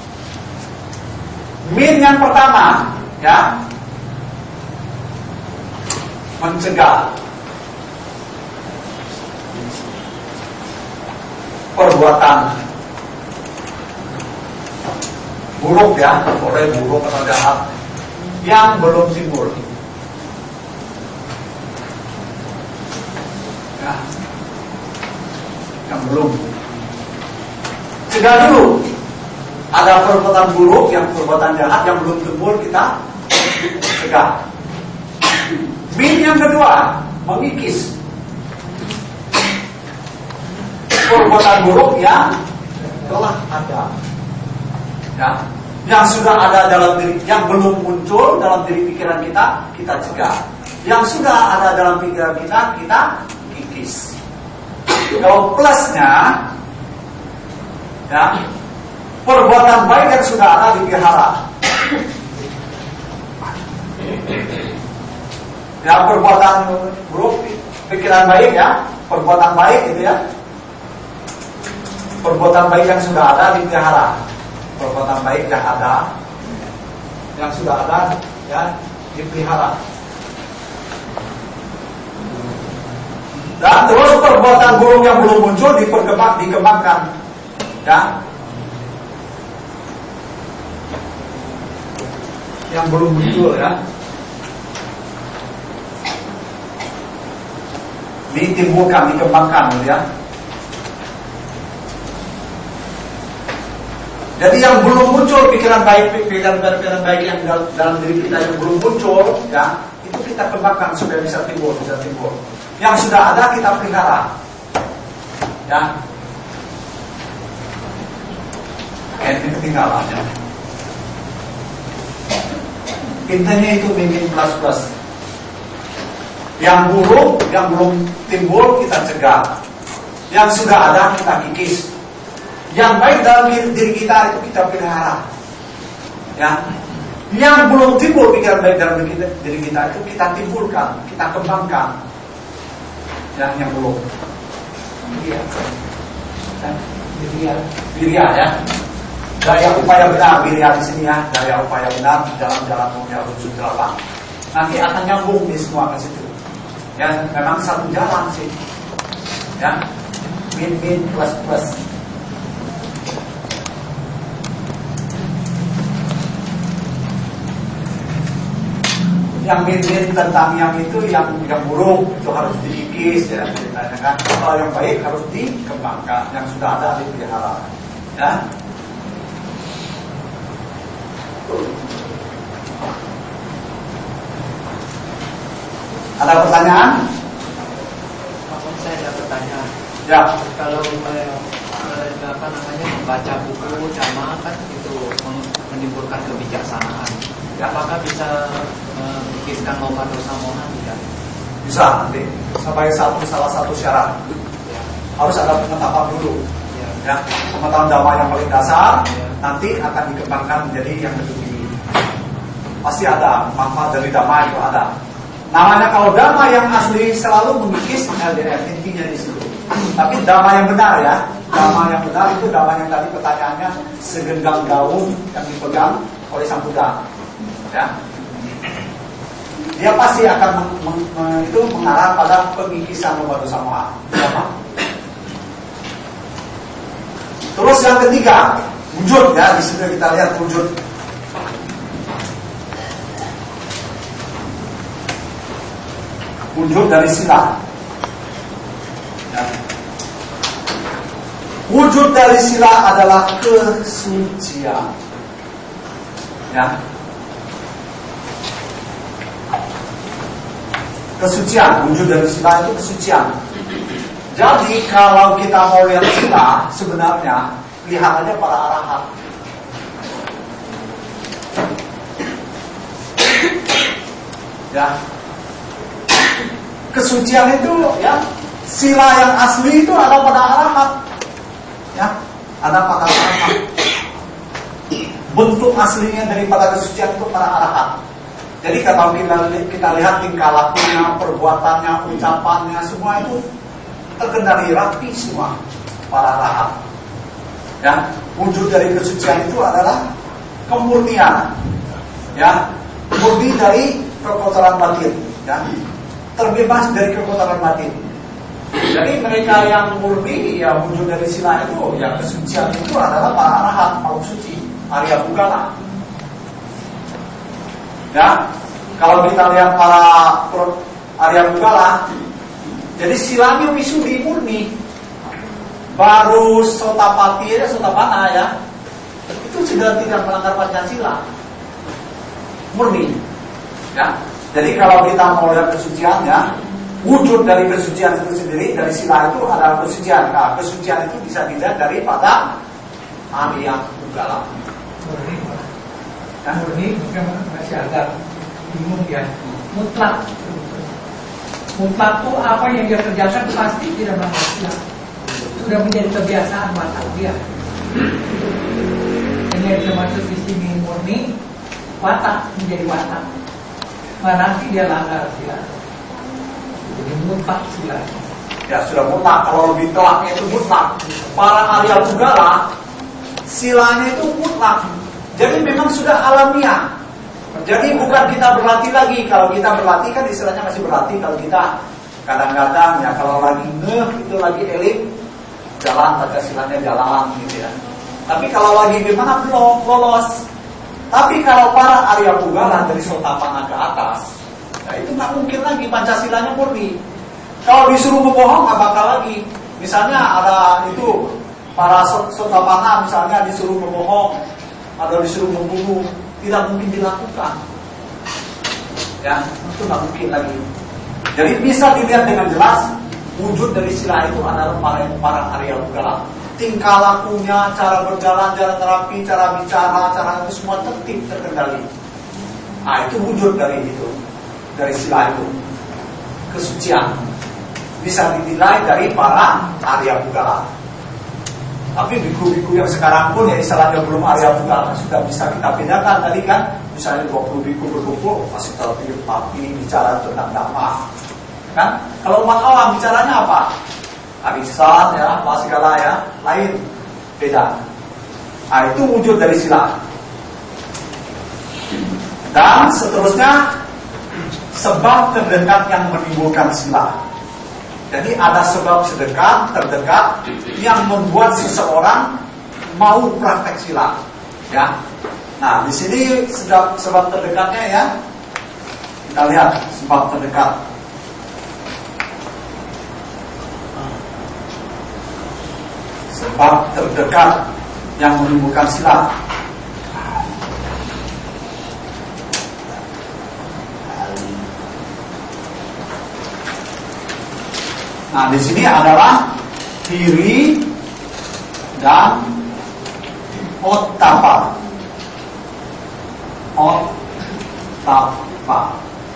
Min yang pertama, ya, mencegah perbuatan buruk ya, oleh buruk atau jahat yang belum timbul. Ya, yang belum. Cegah dulu. Ada perbuatan buruk, yang perbuatan jahat yang belum timbul kita cegah. Min yang kedua, mengikis perbuatan buruk yang telah ada, ya, yang sudah ada dalam diri, yang belum muncul dalam diri pikiran kita, kita cegah. Yang sudah ada dalam pikiran kita, kita kikis. Kalau plusnya, ya, perbuatan baik yang sudah ada dipelihara. Ya, perbuatan buruk, pikiran baik ya, perbuatan baik itu ya. Perbuatan baik yang sudah ada dipelihara. Perbuatan baik yang ada, yang sudah ada, ya, dipelihara. Dan terus perbuatan buruk yang belum muncul diperkembang, dikembangkan, ya. Yang belum muncul, ya, ditimbulkan, dikembangkan, ya. Jadi yang belum muncul pikiran baik, pikiran-pikiran baik yang dalam diri kita yang belum muncul, ya, itu kita kembangkan supaya bisa timbul, bisa timbul. Yang sudah ada kita pelihara, ya. Ini ketinggalan, ya. Intinya itu min plus plus. Yang buruk, yang belum timbul kita cegah. Yang sudah ada kita kikis. Yang baik dalam diri kita itu kita pelihara, ya. Yang belum timbul pikiran baik dalam diri kita, diri kita itu kita timbulkan, kita kembangkan. Yang yang belum. Wirya, wirya, wirya ya. Daya upaya benar, wirya di sini ya. Daya upaya benar di dalam jalan Mulia Busu delapan. Nanti akan nyambung di semua ke situ. Ya, memang satu jalan sih. Ya, min min plus plus. yang min-min tentang yang itu yang yang buruk itu harus dikikis ya ceritanya kan. Kalau yang baik harus dikembangkan, yang sudah ada dipelihara. Ya. Ada pertanyaan? Saya ada pertanyaan. Ya. Kalau eh, apa namanya membaca buku jamaah kan itu menimbulkan kebijaksanaan. Ya. Apakah bisa memikirkan lomba dosa moha tidak? Bisa nanti. Sebagai satu salah satu syarat. Ya. Harus ada pengetahuan dulu. Ya. Ya. Pengetahuan dhamma yang paling dasar Ya. nanti akan dikembangkan menjadi yang lebih tinggi. Pasti ada manfaat dari dhamma itu ada. Namanya kalau dhamma yang asli selalu mengikis L D R, intinya di situ. Tapi dhamma yang benar ya, dhamma yang benar itu dhamma yang tadi pertanyaannya segenggam daun yang dipegang oleh Sang Buddha. Ya, dia pasti akan meng, meng, meng, itu mengarah pada pengikisan lomba dosa moha. Terus yang ketiga, wujud ya, di situ kita lihat wujud. Wujud dari sila. Ya. Wujud dari sila adalah kesucian. Ya. Kesucian, wujud dari sila itu kesucian. Jadi kalau kita mau lihat sila, sebenarnya lihat aja para arahat. Ya. Kesucian itu ya, sila yang asli itu ada pada arahat. Ya, ada pada arahat. Bentuk aslinya daripada kesucian itu para arahat. Jadi kalau kita, kita lihat tingkah lakunya, perbuatannya, ucapannya, semua itu terkendali rapi semua para arahat. Ya, wujud dari kesucian itu adalah kemurnian. Ya, murni dari kekotoran batin. Ya. Terbebas dari kekotoran batin. Jadi mereka yang murni ya wujud dari sila itu ya kesucian itu adalah para arahat, paling suci, Arya Pugala. Ya, kalau kita lihat para Arya Pugala, jadi silanya wisudi murni. Baru Sotapati ya, Sotapana ya, itu sudah tidak melanggar Pancasila. Murni. Ya. Jadi kalau kita mau lihat kesuciannya, wujud dari kesucian itu sendiri, dari sila itu adalah kesucian. Nah, kesucian itu bisa dilihat daripada Arya Pugala. Murni, kan murni masih agak bingung ya. Mutlak, mutlak itu apa yang dia kerjakan pasti tidak melanggar. Sudah menjadi kebiasaan watak dia. Ini yang termasuk di sini murni, watak menjadi watak. Nah, nanti dia langgar sila. Jadi mutlak sila. Ya sudah mutlak. Kalau lebih telaknya itu mutlak. Para Arya Pugala silanya itu mutlak. Jadi memang sudah alamiah. Jadi bukan kita berlatih lagi. Kalau kita berlatih kan istilahnya masih berlatih. Kalau kita kadang-kadang ya kalau lagi ngeh itu lagi elit jalan, tata silanya jalan gitu ya. Tapi kalau lagi gimana belum lolos. Tapi kalau para Arya Pugala dari Sotapana ke atas, nah itu nggak mungkin lagi Pancasilanya murni. Kalau disuruh berbohong nggak bakal lagi. Misalnya ada itu para Sotapana misalnya disuruh berbohong atau disuruh membunuh, tidak mungkin dilakukan. Ya, itu nggak mungkin lagi. Jadi bisa dilihat dengan jelas wujud dari sila itu adalah para, para Arya Pugala. Tingkah lakunya, cara berjalan, cara terapi, cara bicara, cara itu semua tertib, terkendali. Nah itu wujud dari itu, dari sila itu. Kesucian bisa dinilai dari para Arya Pugala. Tapi biku-biku yang sekarang pun ya istilahnya belum Arya Pugala sudah bisa kita bedakan tadi kan. Misalnya dua puluh biku berkumpul masih tertib, tapi bicara tentang dhamma. Kan? Kalau umat awam bicaranya apa? Arisan ya, apa segala ya, lain, beda. Nah itu wujud dari sila. Dan seterusnya sebab terdekat yang menimbulkan sila. Jadi ada sebab sedekat, terdekat yang membuat seseorang mau praktek sila. Ya. Nah di sini sebab, sebab terdekatnya ya, Kita lihat sebab terdekat. Sebab terdekat yang menimbulkan sila. Nah, di sini adalah hiri dan ottappa. Ottappa.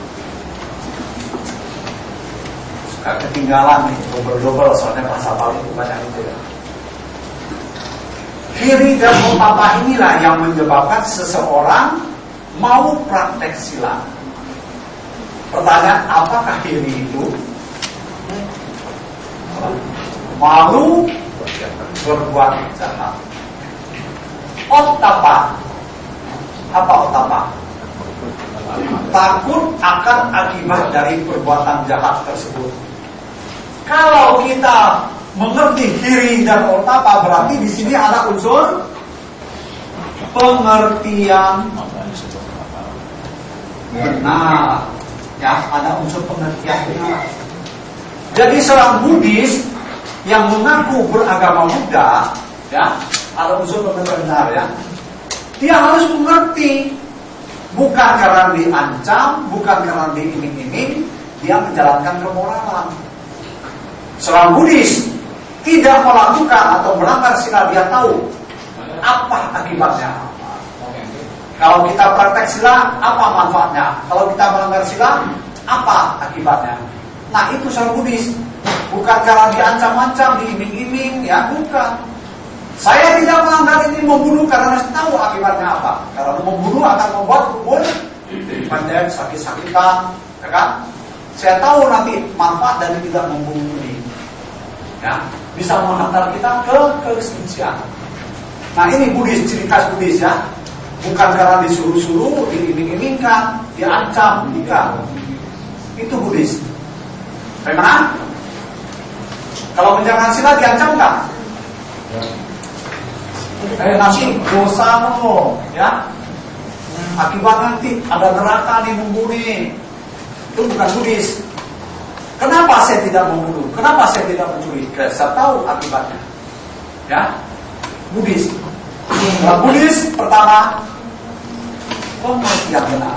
Suka ketinggalan nih, double-double soalnya bahasa Bali itu banyak itu ya. Hiri dan ottappa inilah yang menyebabkan seseorang mau praktek sila. Pertanyaan, apakah hiri itu? Malu berbuat jahat. Ottappa, apa ottappa? Takut akan akibat dari perbuatan jahat tersebut. Kalau kita mengerti hiri dan ottappa, berarti di sini ada unsur pengertian benar. Ya, ada unsur pengertian benar. Jadi seorang Buddhis yang mengaku beragama Buddha, ya, ada unsur pengertian benar ya. Dia harus mengerti, bukan karena diancam, bukan karena diiming-iming, dia menjalankan kemoralan. Seorang Buddhis tidak melakukan atau melanggar sila, dia tahu apa akibatnya. Kalau kita praktek sila, apa manfaatnya? Kalau kita melanggar sila, apa akibatnya? Nah, itu seorang Buddhis. Bukan karena diancam-ancam, diiming-iming, ya bukan. Saya tidak melanggar ini membunuh karena saya tahu akibatnya apa. Karena membunuh akan membuat tubuh pendek, sakit-sakitan, ya kan? Saya tahu nanti manfaat dari tidak membunuh ini, ya, bisa menghantar kita ke kesucian. Nah, ini Buddhis, ciri khas Buddhis ya. Bukan karena disuruh-suruh, diiming-imingkan, diancam, bukan. Itu Buddhis. Bagaimana? Kalau menjalankan sila diancam kan? Eh nanti dosa lo, ya. Akibat nanti ada neraka nih membunuh. Itu bukan Buddhis. Kenapa saya tidak membunuh? Kenapa saya tidak mencuri? Saya tahu akibatnya. Ya, Buddhis. Nah, Buddhis pertama pengertian benar.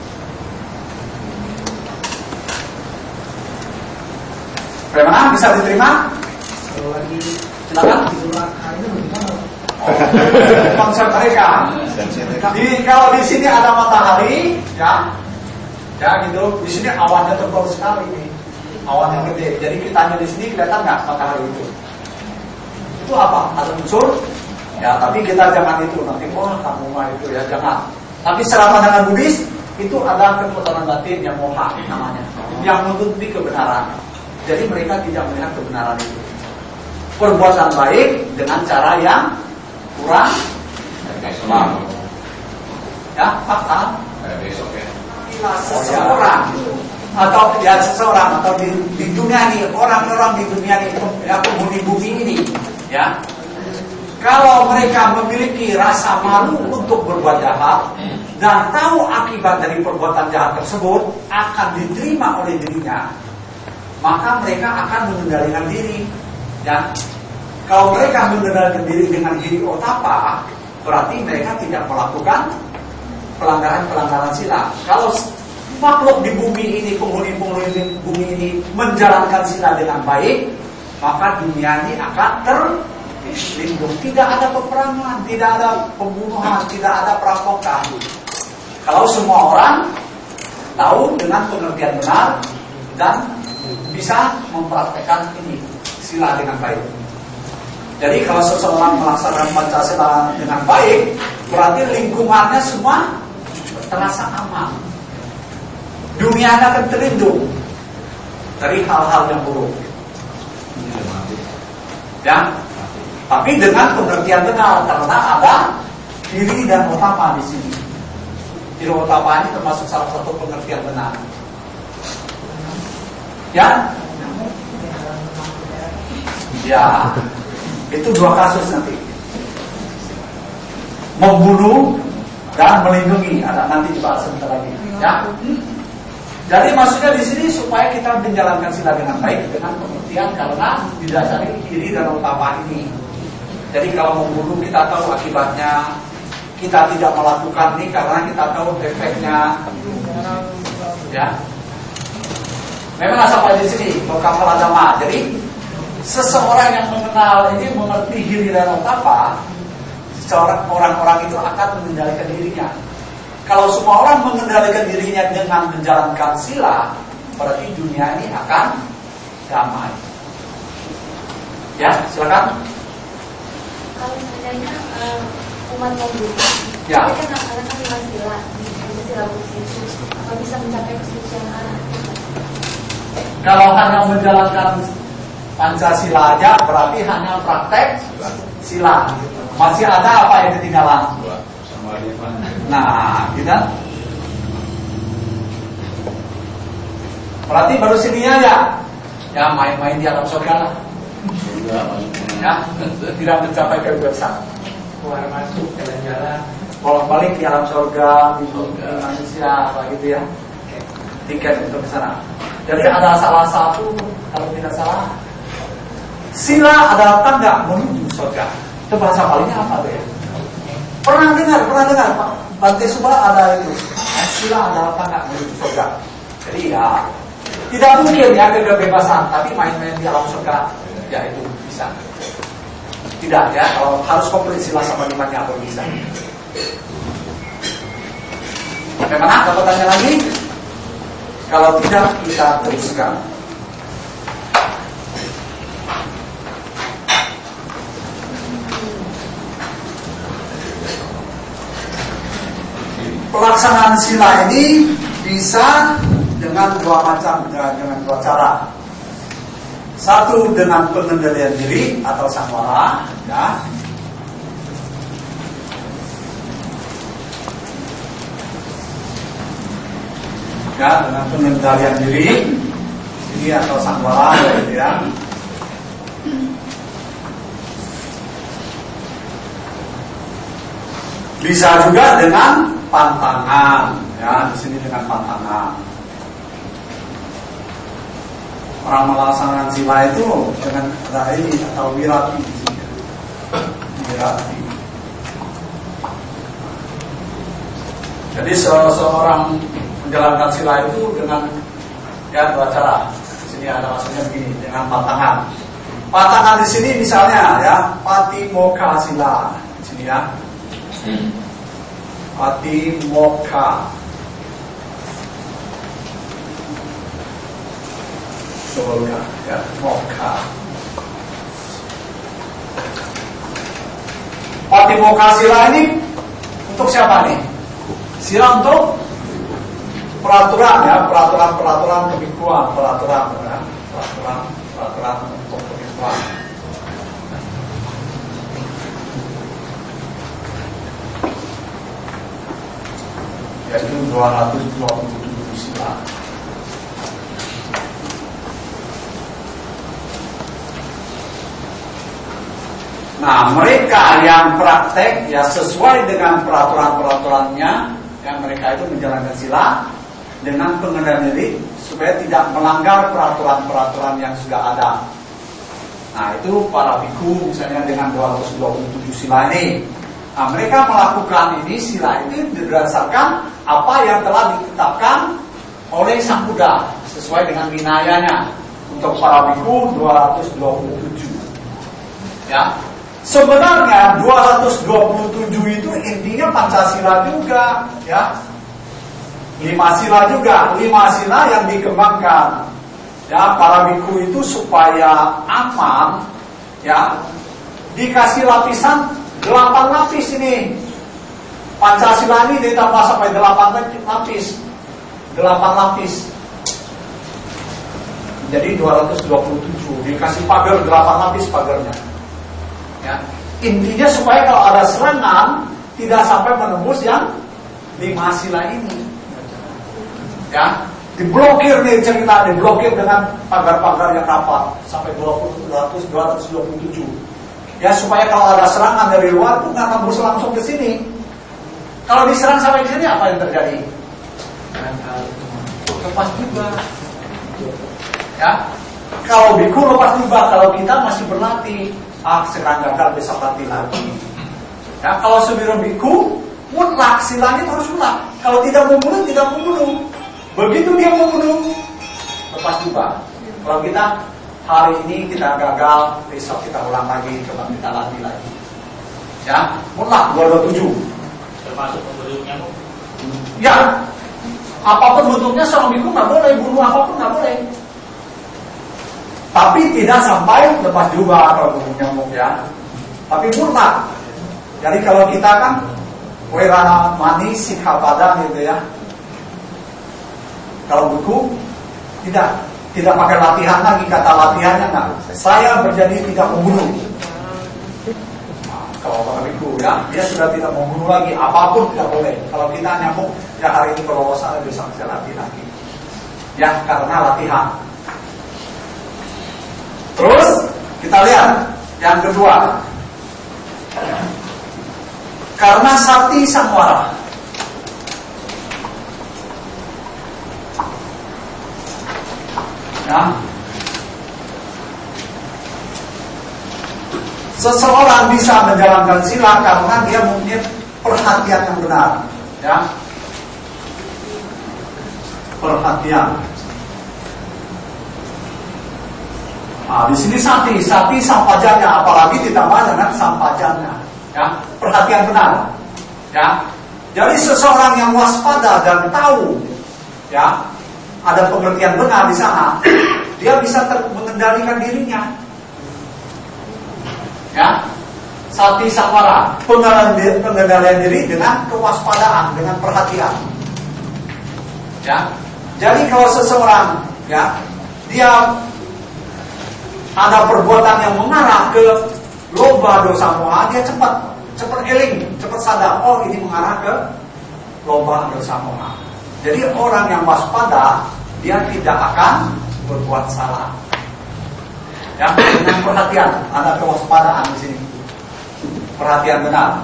Bagaimana bisa diterima? Kalau lagi Silakan. itu bagaimana? Konsep mereka. Di, kalau di sini ada matahari, ya, ya gitu. Di sini awannya tebal sekali nih, awan yang gede. Jadi kitanya di sini kelihatan nggak matahari itu? Itu apa? Ada unsur. Ya, tapi kita jangan itu nanti. Wah, kamu mah itu ya jangan. Tapi secara pandangan Buddhis itu ada kekuatan batin yang moha namanya, yang menutupi kebenaran. Jadi mereka tidak melihat kebenaran itu. Perbuatan baik dengan cara yang kurang Islam. ya fatal. Besok ya. Bila seseorang atau ya seseorang atau di, di dunia ini, orang-orang di dunia ini, ya penghuni bumi ini, ya, kalau mereka memiliki rasa malu untuk berbuat jahat dan tahu akibat dari perbuatan jahat tersebut akan diterima oleh dirinya, maka mereka akan mengendalikan diri. Ya, kalau mereka mengendalikan diri dengan hiri ottappa, berarti mereka tidak melakukan pelanggaran-pelanggaran sila. Kalau makhluk di bumi ini, penghuni-penghuni bumi ini menjalankan sila dengan baik, maka dunia ini akan terlindung. Tidak ada peperangan, tidak ada pembunuhan, tidak ada perampokan. Kalau semua orang tahu dengan pengertian benar dan bisa mempraktekkan ini sila dengan baik. Jadi kalau seseorang melaksanakan Pancasila dengan baik, berarti lingkungannya semua terasa aman. Dunia akan terlindung dari hal-hal yang buruk. Ya, tapi dengan pengertian benar, karena ada hiri dan ottappa di sini. Hiri ottappa ini termasuk salah satu pengertian benar. Ya, ya, itu dua kasus nanti. Membunuh dan melindungi, ada nanti dibahas sebentar lagi. Ya, Jadi maksudnya di sini supaya kita menjalankan sila dengan baik dengan pengertian karena didasari iri dan utama ini. Jadi kalau membunuh kita tahu akibatnya, kita tidak melakukan ini karena kita tahu efeknya. Ya. Memang asal di sini lokal agama. Jadi seseorang yang mengenal ini mengerti iri dan utama, seorang orang-orang itu akan mengendalikan dirinya. Kalau semua orang mengendalikan dirinya dengan menjalankan sila, berarti dunia ini akan damai. Ya, silakan. Kalau seandainya uh, umat mau berubah, ya. Tapi kan anak-anak lima sila, lima sila begitu, apa bisa mencapai kesucian anak? Kalau hanya menjalankan Pancasila aja, berarti hanya praktek sila. Masih ada apa yang ketinggalan? Nah, gitu. Berarti baru sini aja. Ya, main-main di alam surga lah. Ya, tidak mencapai kebebasan. Keluar masuk jalan-jalan. Bolak-balik di alam surga, di Indonesia, apa gitu ya. Tiket untuk ke sana. Jadi ada salah satu, kalau tidak salah, sila adalah tangga menuju surga. Itu bahasa palingnya apa tuh ya? Pernah dengar, pernah dengar Pak Bante Subha ada itu. Sila adalah tangga menuju surga. Jadi ya tidak mungkin ya kebebasan, tapi main-main di alam surga ya itu bisa. Tidak ya, kalau harus komplit sila sama limannya baru bisa. Bagaimana? Kalau tanya lagi? Kalau tidak kita teruskan. Pelaksanaan sila ini bisa dengan dua macam, dengan dua cara. Satu dengan pengendalian diri atau samwara, ya. Ya, dengan pengendalian diri, ini atau samwara, ya. Bisa juga dengan pantangan, ya, di sini dengan pantangan. Orang melaksanakan sila itu dengan rai atau wirati, wirati. Jadi seseorang menjalankan sila itu dengan ya dua cara. Di sini ada maksudnya begini, dengan pantangan. Pantangan di sini misalnya ya, patimokkha sila. Di sini ya. Patimokkha. Sebelumnya ya, mokkha. Patimokkha sila ini untuk siapa nih? Sila untuk peraturan ya, peraturan-peraturan kebikuan, peraturan ya, peraturan-peraturan untuk kebikuan. Yaitu dua ratus dua puluh tujuh sila. Nah, mereka yang praktek ya sesuai dengan peraturan-peraturannya, yang mereka itu menjalankan sila dengan pengendalian diri supaya tidak melanggar peraturan-peraturan yang sudah ada. Nah, itu para biku misalnya dengan dua ratus dua puluh tujuh sila ini. Nah, mereka melakukan ini sila itu berdasarkan apa yang telah ditetapkan oleh Sang Buddha sesuai dengan winayanya. Untuk para biku dua ratus dua puluh tujuh. Ya. Sebenarnya dua ratus dua puluh tujuh itu intinya Pancasila juga, ya. Lima sila juga, lima sila yang dikembangkan. Ya, para biku itu supaya aman, ya. Dikasih lapisan delapan lapis ini. Pancasila ini ditambah sampai delapan lapis. delapan lapis. Jadi dua ratus dua puluh tujuh dikasih pagar delapan lapis pagarnya. Ya. Intinya supaya kalau ada serangan tidak sampai menembus yang lima sila ini. Ya, diblokir nih cerita, diblokir dengan pagar-pagar yang rapat sampai dua ratus dua ratus dua puluh tujuh. Ya, supaya kalau ada serangan dari luar itu nggak tembus langsung ke sini. Kalau diserang sampai di sini apa yang terjadi? lepas juga. Ya, kalau biku lepas juga. Kalau kita masih berlatih, ah sekarang gagal besok latih lagi. Ya, kalau sebelum biku mutlak silanya harus mutlak. Kalau tidak membunuh, tidak membunuh. Begitu dia membunuh, lepas juga. Kalau kita hari ini kita gagal, besok kita ulang lagi, coba kita latih lagi. Ya, mutlak dua dua tujuh. Termasuk pembunuhnya, Bu? Ya, apapun bentuknya seorang biku nggak boleh, bunuh apapun nggak boleh. Tapi tidak sampai lepas juga kalau bunuh nyamuk ya. Tapi mutlak. Jadi kalau kita kan werana mani sikha pada gitu ya. Kalau buku tidak tidak pakai latihan lagi, kata latihannya nggak. Saya berjanji tidak membunuh. Nah, kalau buku ya, dia sudah tidak membunuh lagi, apapun tidak boleh. Kalau kita nyamuk, ya hari ini kelolosan bisa bisa latih lagi. Ya karena latihan. Terus kita lihat yang kedua. Karena Sati Samwara. Ya. Seseorang bisa menjalankan sila karena dia mempunyai perhatian yang benar, ya. Perhatian. Nah, di sini sati, sati sampajanya, apalagi ditambah dengan sampajanya, ya, perhatian benar, ya. Jadi seseorang yang waspada dan tahu, ya, ada pengertian benar di sana, dia bisa ter- mengendalikan dirinya, ya. Sati samara, pengendalian, pengendalian diri dengan kewaspadaan, dengan perhatian, ya. Jadi kalau seseorang, ya, dia ada perbuatan yang mengarah ke loba dosa moha, dia cepat cepat eling, cepat sadar, oh ini mengarah ke loba dosa moha. Jadi orang yang waspada, dia tidak akan berbuat salah. Ya, dengan perhatian, ada kewaspadaan di sini. Perhatian benar.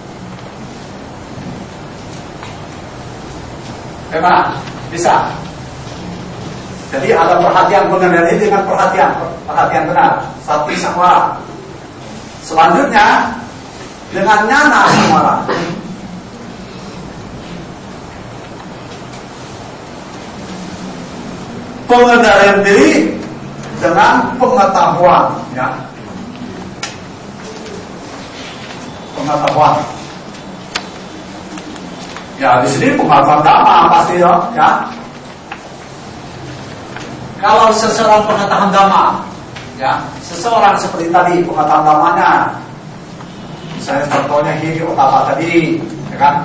Bagaimana? Bisa? Jadi ada perhatian mengenai dengan perhatian, perhatian benar, sati samwara. Selanjutnya dengan nyana samwara. Pengendalian diri dengan pengetahuan, ya. Pengetahuan. Ya di sini pengetahuan dhamma pasti ya. ya. Kalau seseorang pengetahuan dhamma, ya, seseorang seperti tadi pengetahuan dhammanya, misalnya contohnya hiri otapa tadi, ya kan?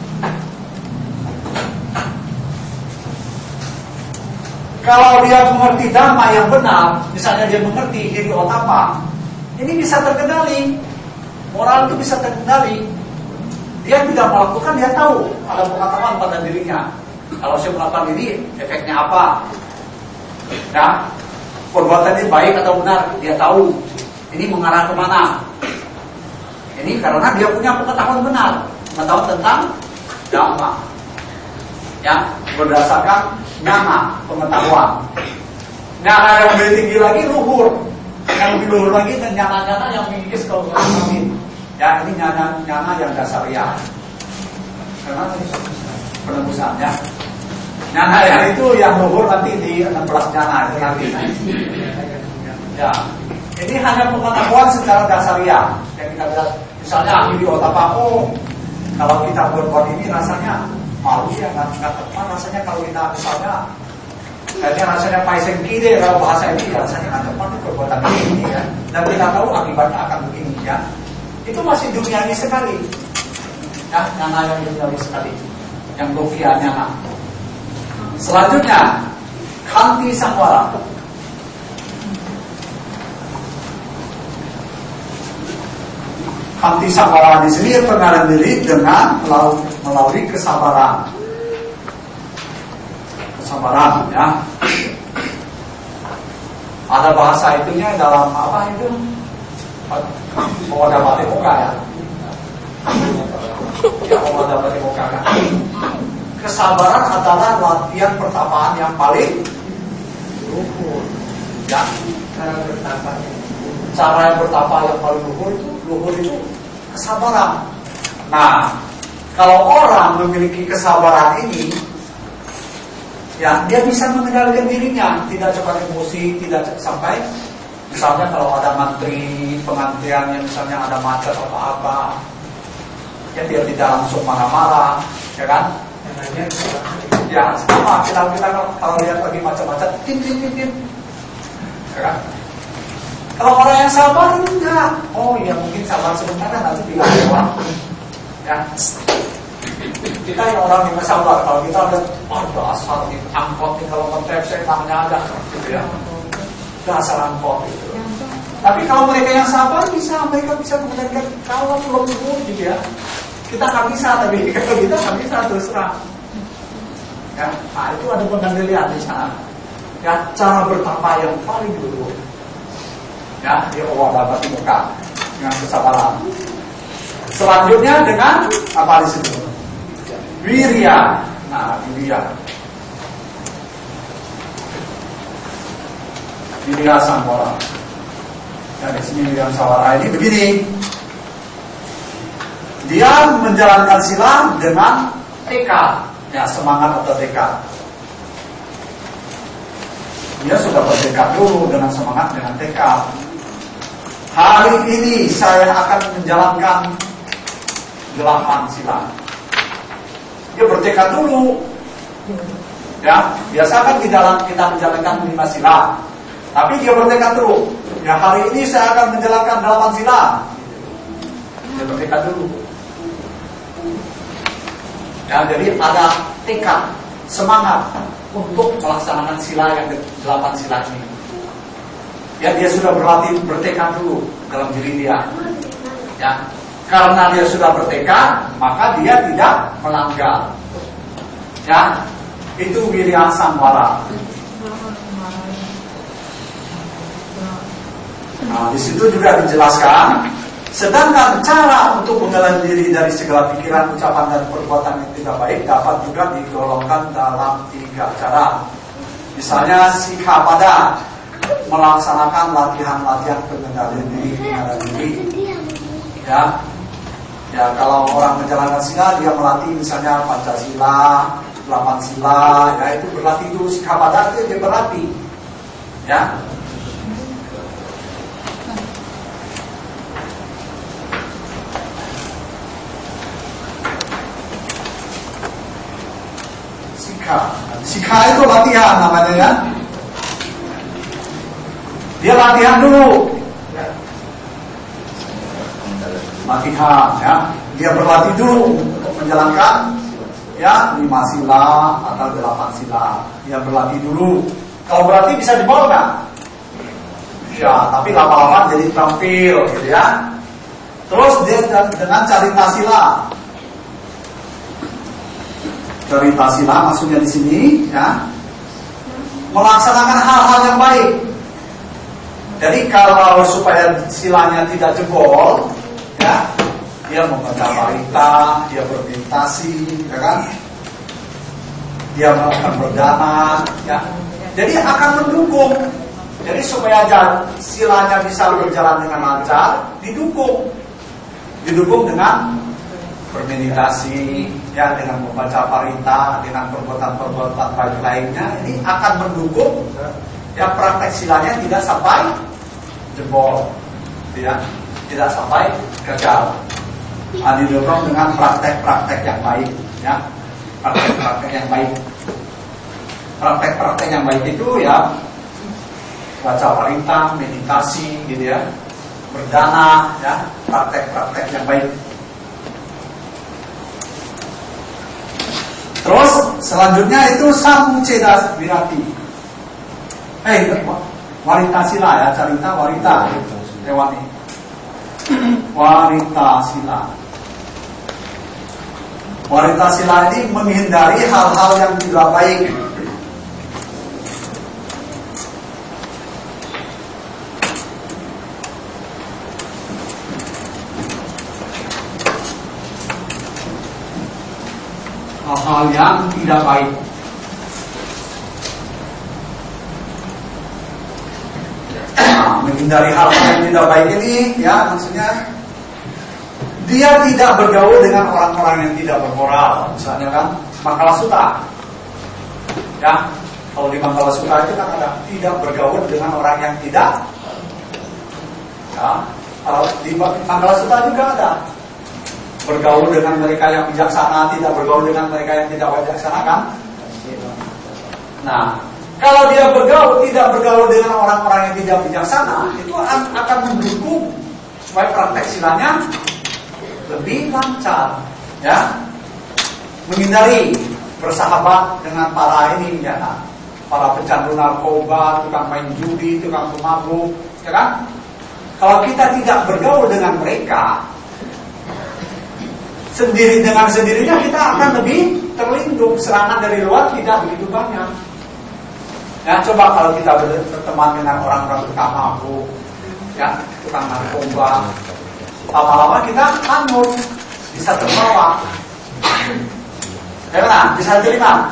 Kalau dia mengerti dhamma yang benar, misalnya dia mengerti hiri otapa, ini bisa terkendali, moral itu bisa terkendali. Dia tidak melakukan, dia tahu ada pengetahuan pada dirinya. Kalau saya melakukan ini, efeknya apa? Ya, perbuatan ini baik atau benar, dia tahu. Ini mengarah kemana? Ini karena dia punya pengetahuan benar, pengetahuan tentang dhamma. Ya, berdasarkan nyana, pengetahuan. Nyana yang lebih tinggi lagi luhur, yang lebih luhur lagi dan nyana-nyana yang mengikis kalau kami. Ya, ini nyana-nyana yang dasariah. Karena penebusannya. Nyana yang itu yang luhur nanti di enam belas nyana itu nanti. Ya, ini hanya pengetahuan secara dasariah yang kita lihat. Misalnya di otapa, oh kalau kita berbuat ini rasanya malu ya, nggak nggak tepat rasanya kalau kita misalnya, kayaknya rasanya paiseng kiri kalau bahasa ini rasanya nggak tepat perbuatan ini ya. Dan kita tahu akibatnya akan begini ya. Itu masih duniawi sekali. Ya, nyana yang duniawi sekali, yang lokia nyana. Selanjutnya, kanti samwara. Kanti samwara di sini pengendalian diri dengan melalui, melalui kesabaran. Kesabaran, ya. Ada bahasa itunya dalam apa itu? Oh, ada batik muka ya. Ya, oh, ada batik muka kan. kesabaran adalah latihan pertapaan yang paling luhur. Ya, Cara bertapa. cara yang bertapa yang paling luhur itu, luhur itu kesabaran. Nah, kalau orang memiliki kesabaran ini, ya dia bisa mengendalikan dirinya, tidak cepat emosi, tidak cepat sampai, misalnya kalau ada mantri pengantian yang misalnya ada macet atau apa, ya dia tidak langsung marah-marah, ya kan? Ya sama kita kita kalau lihat lagi macet-macet, tin tin tin tin, ya kan? Kalau orang yang sabar enggak, oh ya mungkin sabar sebentar nanti bilang lewat, ya. Kita yang orang yang sabar, kalau kita lihat, oh dasar nih angkot nih kalau nge-trap saya namanya ada, gitu ya. Dasar angkot itu. Tapi kalau mereka yang sabar bisa, mereka bisa mengendalikan kalau belum dulu gitu ya. Kita nggak bisa, tapi kalau kita nggak bisa terus terang. Ya, nah itu ada pengendalian di sana. Ya, cara bertapa yang paling dulu. Ya, dia Allah dapat di muka dengan kesabaran. Selanjutnya dengan apa di situ? Wirya. Nah, wirya. Wirya Sangwara. Ya, di sini Wirya Sangwara ini begini. Dia menjalankan sila dengan tekad, ya semangat atau tekad. Dia sudah bertekad dulu dengan semangat, dengan tekad. Hari ini saya akan menjalankan delapan sila. Dia bertekad dulu. Ya, biasa kan di dalam kita menjalankan lima sila. Tapi dia bertekad dulu. Ya, hari ini saya akan menjalankan delapan sila. Dia bertekad dulu. Ya, jadi ada tekad, semangat untuk melaksanakan sila yang delapan sila ini. Ya, dia sudah berlatih bertekad dulu dalam diri dia. Ya, karena dia sudah bertekad, maka dia tidak melanggar. Ya, itu Wirya Sangwara. Nah, di situ juga dijelaskan. Sedangkan cara untuk mengelola diri dari segala pikiran, ucapan dan perbuatan yang tidak baik dapat juga digolongkan dalam tiga cara. Misalnya sikapada, melaksanakan latihan-latihan pengendalian diri, pengendalian diri. Ya, ya kalau orang menjalankan sila, dia melatih misalnya Pancasila, delapan sila, ya itu berlatih dulu sikapada itu dia berlatih. Ya. Sika itu latihan namanya ya. Dia latihan dulu. Latihan ya. Dia berlatih dulu untuk menjalankan ya lima sila atau delapan sila. Dia berlatih dulu. Kalau berlatih bisa dibawa nggak? Ya, tapi lama-lama jadi terampil gitu ya. Terus dia dengan carita sila. Carita sila maksudnya di sini ya, melaksanakan hal-hal yang baik. Jadi kalau supaya silanya tidak jebol, ya, dia membaca parita, dia bermeditasi, ya kan? Dia melakukan berdana, ya. Jadi akan mendukung. Jadi supaya silanya bisa berjalan dengan lancar, didukung, didukung dengan bermeditasi, ya dengan membaca parita, dengan perbuatan-perbuatan baik lainnya, ini akan mendukung ya praktek silanya tidak sampai jebol, ya, tidak sampai gagal. Nah, didukung dengan praktek-praktek yang baik, ya, praktek-praktek yang baik. Praktek-praktek yang baik itu ya baca parita, meditasi, gitu ya, berdana, ya, praktek-praktek yang baik. Terus selanjutnya itu Samuceda Wirati. Eh, Warita Sila ya, carita Warita. Rewani. Warita Sila. Warita Sila ini menghindari hal-hal yang tidak baik. hal-hal yang tidak baik. Nah, menghindari hal-hal yang tidak baik ini, ya maksudnya dia tidak bergaul dengan orang-orang yang tidak bermoral. Misalnya kan Mangala Sutta, ya kalau di Mangala Sutta itu kan ada tidak bergaul dengan orang yang tidak, ya kalau di Mangala Sutta juga ada bergaul dengan mereka yang bijaksana, tidak bergaul dengan mereka yang tidak bijaksana kan. Nah, kalau dia bergaul, tidak bergaul dengan orang-orang yang tidak bijaksana, itu akan mendukung supaya praktek silanya lebih lancar, ya. Menghindari bersahabat dengan para ini, ya, para pecandu narkoba, tukang main judi, tukang pemabuk, ya kan? Kalau kita tidak bergaul dengan mereka, sendiri dengan sendirinya kita akan lebih terlindung, serangan dari luar tidak begitu banyak. Ya, coba kalau kita berteman dengan orang-orang tukang mabuk, ya, tukang narkoba, lama-lama kita anut, bisa terbawa, ya kan? Bisa terima.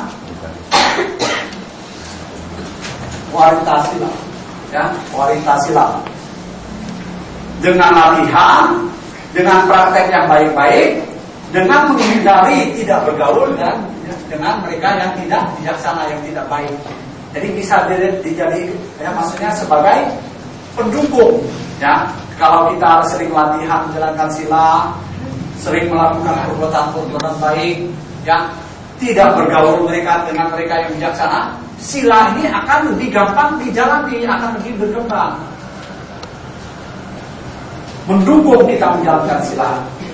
Waritasilah, ya, waritasilah. Dengan latihan, dengan praktek yang baik-baik, dengan menghindari tidak bergaul dan dengan mereka yang tidak bijaksana, yang tidak baik. Jadi bisa dijadi, ya, maksudnya sebagai pendukung, ya. Kalau kita sering latihan menjalankan sila, sering melakukan perbuatan-perbuatan baik, ya, tidak bergaul mereka dengan mereka yang bijaksana, sila ini akan lebih gampang dijalani, akan lebih berkembang, mendukung kita menjalankan sila.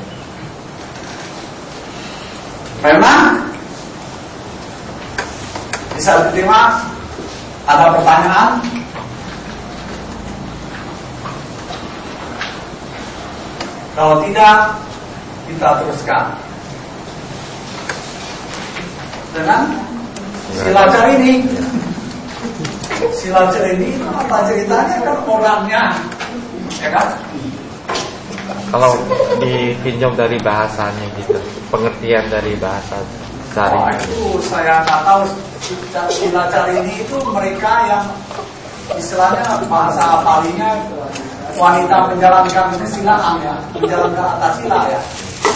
Memang bisa diterima. Ada pertanyaan? Kalau tidak, kita teruskan dengan sila Carini. Sila Carini apa ceritanya? Kan orangnya, ya kan? Kalau dipinjam dari bahasanya gitu, pengertian dari bahasa Carini. Oh, itu saya nggak tahu. Sila Carini itu mereka yang istilahnya bahasa palinya wanita menjalankan kesilaan, ya, menjalankan atas sila, ya.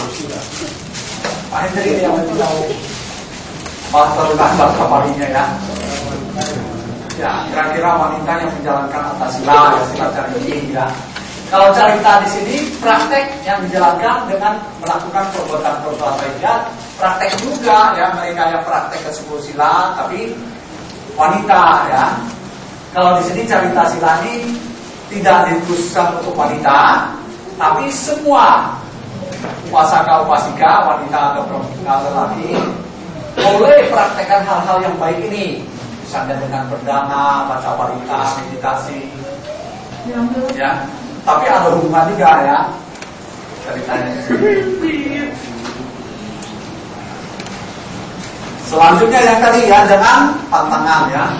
Pak Hendri yang lebih tahu bahasa bahasa palinya, ya. Ya, kira-kira wanita yang menjalankan atas sila, ya, sila Carini, ya. Kalau cerita di sini praktek yang dijalankan dengan melakukan perbuatan-perbuatan baik, ya. Praktek juga, ya, mereka yang praktek ke sepuluh sila, tapi wanita, ya. Kalau di sini cerita sila ini tidak dikhususkan untuk wanita, tapi semua upasaka upasika, wanita atau perempuan lelaki, boleh praktekkan hal-hal yang baik ini, misalnya dengan berdana, baca parita, meditasi, ya. Tapi ada hubungan juga, ya, ceritanya. Selanjutnya yang tadi, ya, dengan pantangan, ya.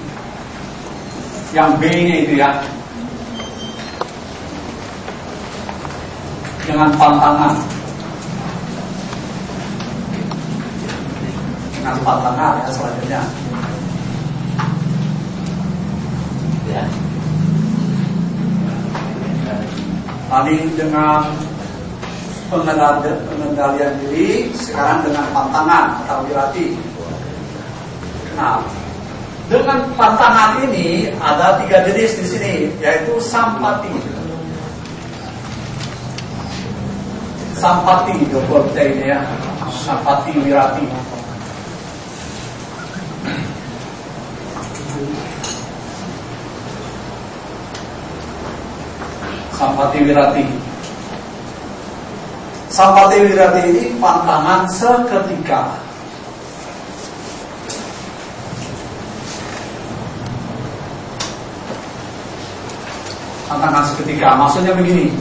Yang B-nya itu, ya. Dengan pantangan. Dengan pantangan, ya, selanjutnya. Ya. Tadi dengan pengendalian, pengendalian diri, sekarang dengan pantangan atau wirati. Nah, dengan pantangan ini ada tiga jenis di sini, yaitu sampati. Sampati, double T ini, ya. Sampati wirati. Sampati wirati. Sampati wirati ini pantangan seketika. Pantangan seketika, maksudnya begini.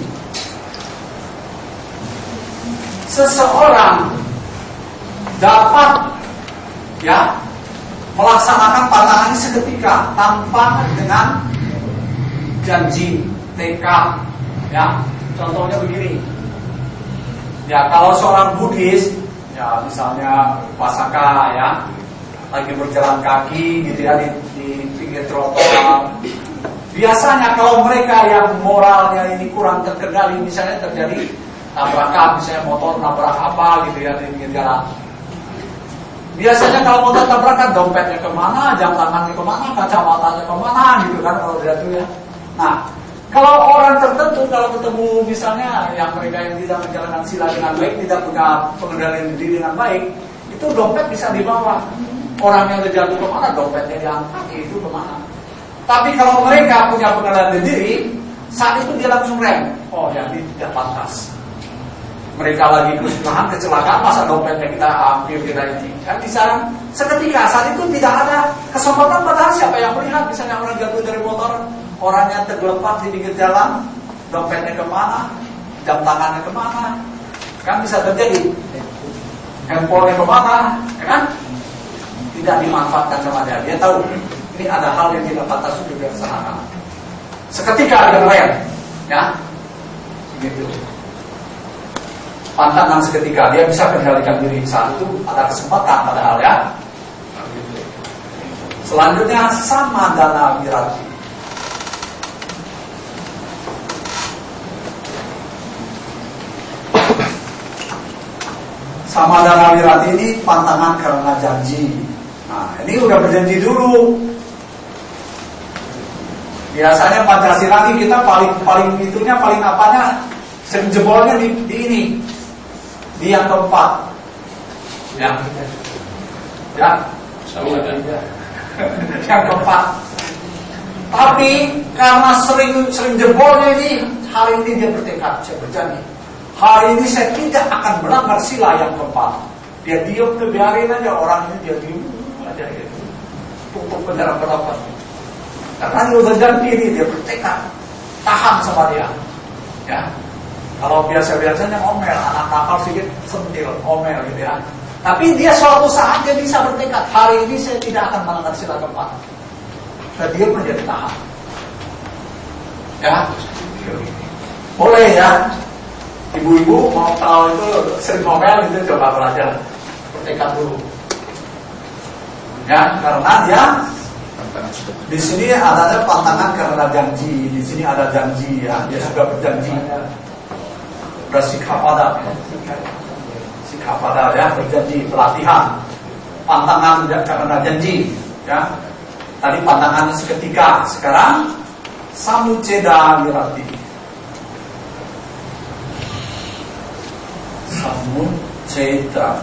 Seseorang dapat, ya, melaksanakan pantangan ini seketika tanpa dengan janji, tekad, ya. Contohnya begini. Ya, kalau seorang Buddhis ya misalnya pasaka ya, lagi berjalan kaki gitu ya di, di pinggir trotoar. Biasanya kalau mereka yang moralnya ini kurang terkendali, misalnya terjadi tabrakan, misalnya motor nabrak apa gitu ya di pinggir jalan. Biasanya kalau motor tabrakan, dompetnya kemana, jam tangannya kemana, kacamatanya kemana gitu kan kalau dia tuh ya. Nah, kalau orang tertentu, kalau ketemu misalnya yang mereka yang tidak menjalankan sila dengan baik, tidak punya pengendalian diri dengan baik, itu dompet bisa dibawa. Orang yang terjatuh kemana, dompetnya diangkat, itu kemana. Tapi kalau mereka punya pengendalian diri, saat itu dia langsung rem. Oh, yang ini tidak pantas. Mereka lagi kesusahan, kecelakaan, masa dompetnya kita ambil, kita ini. Kan bisa seketika, saat itu tidak ada kesempatan, padahal siapa yang melihat, misalnya orang jatuh dari motor, orangnya tergelepas di pinggir jalan, dompetnya kemana, jam tangannya kemana, kan bisa terjadi. Handphonenya kemana, ya kan? Tidak dimanfaatkan sama dia. Dia tahu ini ada hal yang tidak pantas untuk dilaksanakan. Seketika dia rem, ya, gitu. Pantangan seketika dia bisa kendalikan diri saat itu ada kesempatan padahal ya. Selanjutnya samadana wirati. Samadana wirati ini pantangan karena janji. Nah, ini udah berjanji dulu. Biasanya Pancasila ini kita paling paling itunya paling apanya sering jebolnya di, di ini, di yang keempat, ya, ya, yang keempat. Tapi karena sering sering jebolnya ini, hari ini dia bertekad, saya berjanji. Hari ini saya tidak akan melanggar sila yang keempat. Dia diam, biarin aja orang ini dia diam aja gitu. Tutup kendaraan pendapat. Karena dia udah janji ini, dia bertekad, tahan sama dia. Ya, kalau biasa-biasanya omel, anak nakal sedikit sentil, omel gitu ya. Tapi dia suatu saat dia bisa bertekad, hari ini saya tidak akan melanggar sila keempat. Dan dia menjadi tahan. Ya, boleh ya. Ibu-ibu mau tahu itu sering ngomel itu coba belajar bertekad dulu. Ya, karena dia di sini adanya pantangan karena janji, di sini ada janji ya, dia sudah berjanji, bersikap pada, sikap pada ya, berjanji pelatihan, pantangan karena janji ya. Tadi pantangannya seketika, sekarang samuceda wirati. Samuceda.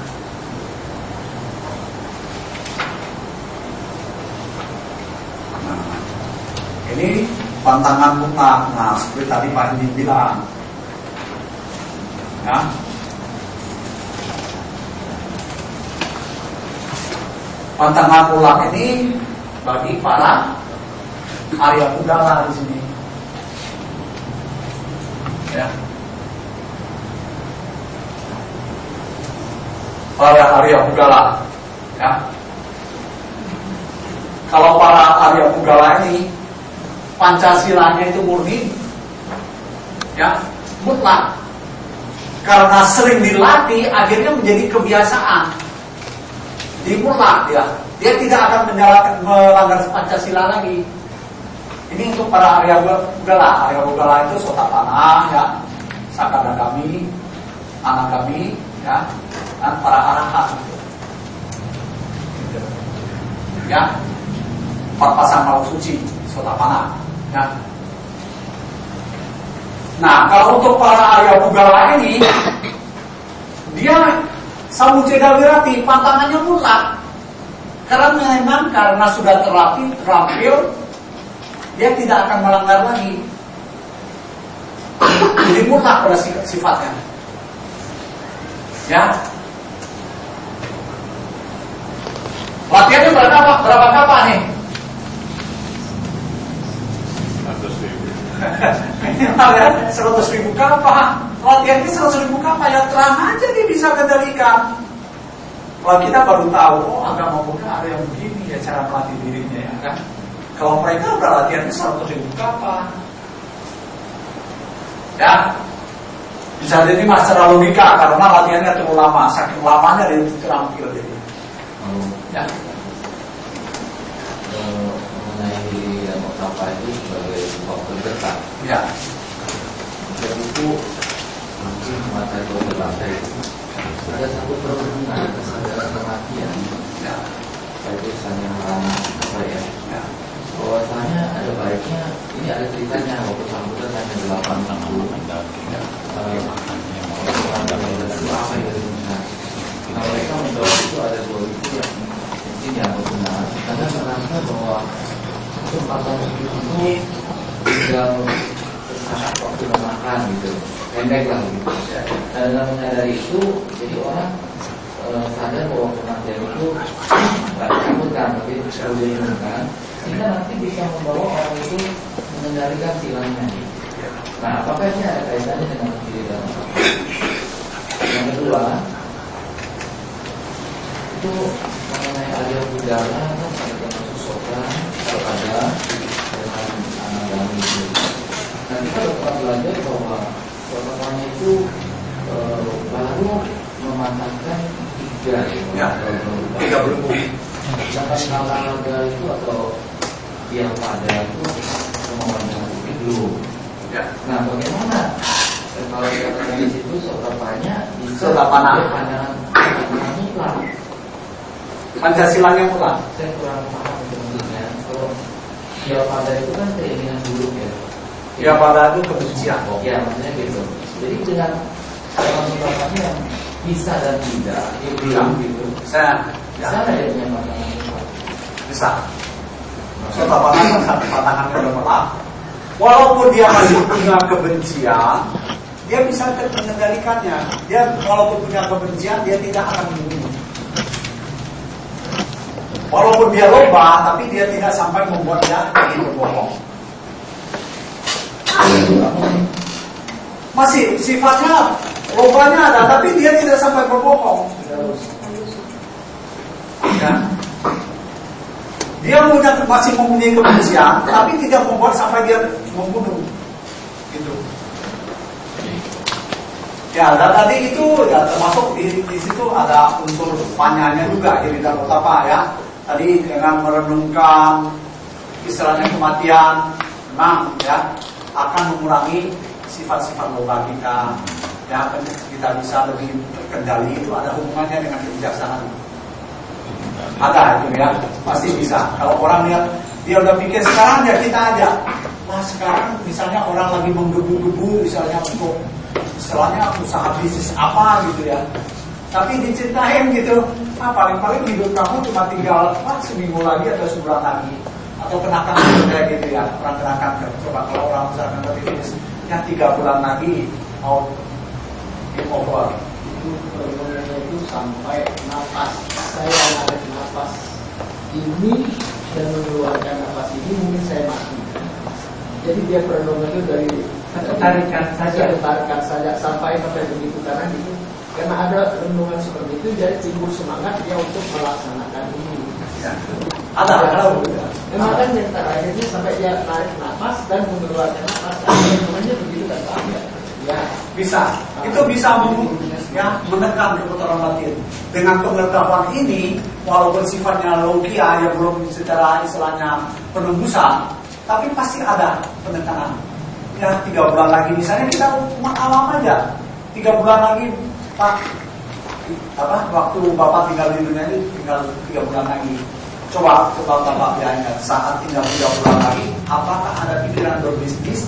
Nah, ini pantangan mutlak. Nah, seperti tadi Pak Indi bilang, ya. Pantangan mutlak ini bagi para Arya Pugala di sini, ya. Para Arya Pugala, ya. Kalau para Arya Pugala ini Pancasilanya itu murni, ya, mutlak. Karena sering dilatih, akhirnya menjadi kebiasaan. Dimulak dia, dia tidak akan menjalankan melanggar Pancasila lagi. Ini untuk para Arya Pugala. Arya Pugala itu Sotapanah, ya, Sakada kami, anak kami, ya, dan para arahat, gitu. Ya, empat pasang laut suci, Sotapanah, ya. Nah, kalau untuk para Arya Pugala ini, dia samuceda wirati, pantangannya mutlak. Karena memang karena sudah terlatih, terampil, dia tidak akan melanggar lagi. Jadi mutlak pada sifatnya. Ya. Latihannya berapa berapa kapal nih? Minimal ya seratus ribu kapal. Latihan ini seratus ribu kapal, ya terang aja dia bisa kendalikan. Kalau kita baru tahu, oh agama Buddha ada yang begini ya cara melatih dirinya ya kan. Kalau mereka udah latihannya seratus ribu kapal, ya. Bisa jadi mas secara logika karena latihannya terlalu lama, saking lamanya dia terampil jadi. Oh. Ya. Eh, mengenai dan apa itu sebagai sebuah terdekat. Ya. Dan itu mungkin mata itu terbaca itu ada satu perhubungan kesadaran kematian. Ya. Itu misalnya apa ya? Ya. Bahwasanya ada baiknya ini ada ceritanya waktu sambutan hanya delapan tahun. Ya. Apa itu? Nah, mereka menjawab itu ada dua itu yang mungkin yang benar karena merasa bahwa kesempatan hidup itu tinggal saat waktu makan gitu, pendek lah gitu. Dan dalam menyadari itu, jadi orang e, sadar bahwa kematian itu nggak takutkan, tapi perlu diinginkan, sehingga nanti bisa membawa orang itu mengendalikan silangnya. Nah, apakah ini ada kaitannya dengan diri dalam? Yang kedua, itu mengenai aliran budaya kan ada yang susokan, kalau ada dengan anak dalam itu. Nah, kita dapat belajar bahwa protokolnya itu e, baru mematangkan tiga Ya, tiga belum. Sedangkan olahraga itu atau yang pada itu mematangkan itu belum. Ya. Nah, bagaimana kalau kita di situ seberapanya bisa Seberapanya? pandangan pandangan mutlak. Pancasilanya mutlak. Saya kurang paham sebenarnya. Kalau dia pada itu kan keinginan buruk ya. Ya pada itu kebencian. Ya, maksudnya gitu. Jadi dengan pandangan yang bisa dan tidak, dia bilang gitu. Saya Bisa ya, nggak dia punya pandangan mutlak? bisa. Saya paparan satu patangannya udah melak. Walaupun dia masih punya kebencian, dia bisa mengendalikannya. Dia walaupun punya kebencian, dia tidak akan membunuh. Walaupun dia lomba, tapi dia tidak sampai membuat dia ingin berbohong. Masih sifatnya lombanya ada, tapi dia tidak sampai berbohong. Ya. Dia punya, masih mempunyai kebencian, tapi tidak membuat sampai dia membunuh. Gitu. Ya, dan tadi itu ya termasuk di, di situ ada unsur panyanya juga jadi dalam apa ya. Tadi dengan merenungkan istilahnya kematian, memang ya akan mengurangi sifat-sifat loba kita. Ya, kita bisa lebih terkendali, itu ada hubungannya dengan kebijaksanaan. Ada itu ya, pasti bisa. Kalau orang lihat dia udah pikir sekarang ya kita aja. Wah sekarang misalnya orang lagi menggebu-gebu misalnya untuk istilahnya usaha bisnis apa gitu ya. Tapi diceritain gitu, ah paling-paling hidup kamu cuma tinggal ah, seminggu lagi atau sebulan lagi. Atau kenakan kayak gitu ya, orang kenakan. Coba kalau orang misalkan berarti bisnis yang tiga bulan lagi mau game over. Itu pergolakannya itu sampai nafas saya ada nafas ini dan mengeluarkan nafas ini mungkin saya mati. Jadi dia pergolakan itu dari tarikan saja, tarikan saja sampai sampai begitu karena itu karena ada renungan seperti itu jadi timbul semangat dia untuk melaksanakan ini. Ya. Ada, ada. Memang kan yang terakhir ini sampai dia tarik nafas dan mengeluarkan nafas, renungannya begitu kan Pak? Ya. Bisa, itu bisa mem, ya, menekan keputaran batin. Dengan pengetahuan ini, walaupun sifatnya logia yang belum secara istilahnya penembusan, tapi pasti ada penekanan. Ya, tiga bulan lagi misalnya kita awam aja, tiga bulan lagi Pak, apa waktu Bapak tinggal di dunia ini tinggal tiga bulan lagi. Coba coba Bapak bayangkan saat tinggal tiga bulan lagi, apakah ada pikiran berbisnis?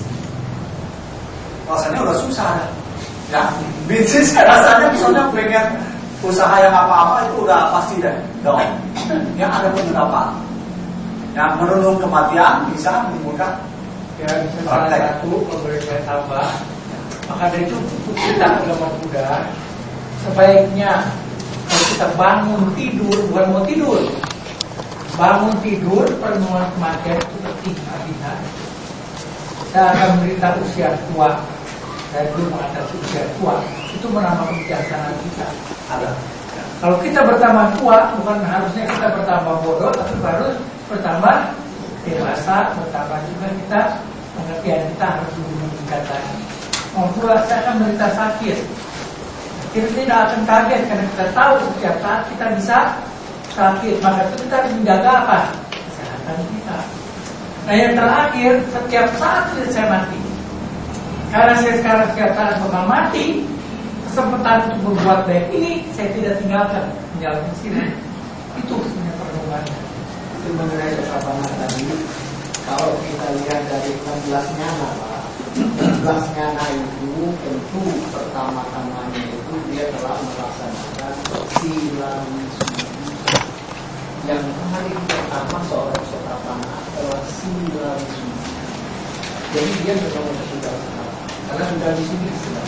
Rasanya udah susah ya. Bisnis rasanya misalnya pengen usaha yang apa-apa itu udah pasti deh dong. Yang ada pendapat yang merenung kematian bisa menimbulkan ya bisa salah satu kalau saya tambah maka dari itu kita ulama muda sebaiknya kalau kita bangun tidur bukan mau tidur bangun tidur perenungan kematian itu penting artinya kita akan berita usia tua dan belum mengatasi usia tua itu menambah kebijaksanaan kita. ada. Kalau kita bertambah tua bukan harusnya kita bertambah bodoh, tapi harus bertambah dewasa, bertambah juga kita pengertian kita harus lebih meningkat lagi. maupun saya akan menderita sakit. Kita tidak akan kaget karena kita tahu setiap saat kita bisa sakit. Maka itu kita harus menjaga apa? Kesehatan kita. Nah yang terakhir, setiap saat saya mati. Karena saya sekarang setiap saat bakal mati, kesempatan untuk berbuat baik ini saya tidak tinggalkan menjalankan sini. Itu sebenarnya perdomaannya. Itu mengenai kesalahan tadi. Kalau kita lihat dari enam belas nyana, Pak, enam belas nyana itu tentu pertama-tamanya itu dia telah melaksanakan sila wisuda. Yang paling pertama seorang sotapana adalah sila wisuda. Jadi dia memang sudah sekarang, karena sudah wisuda sudah.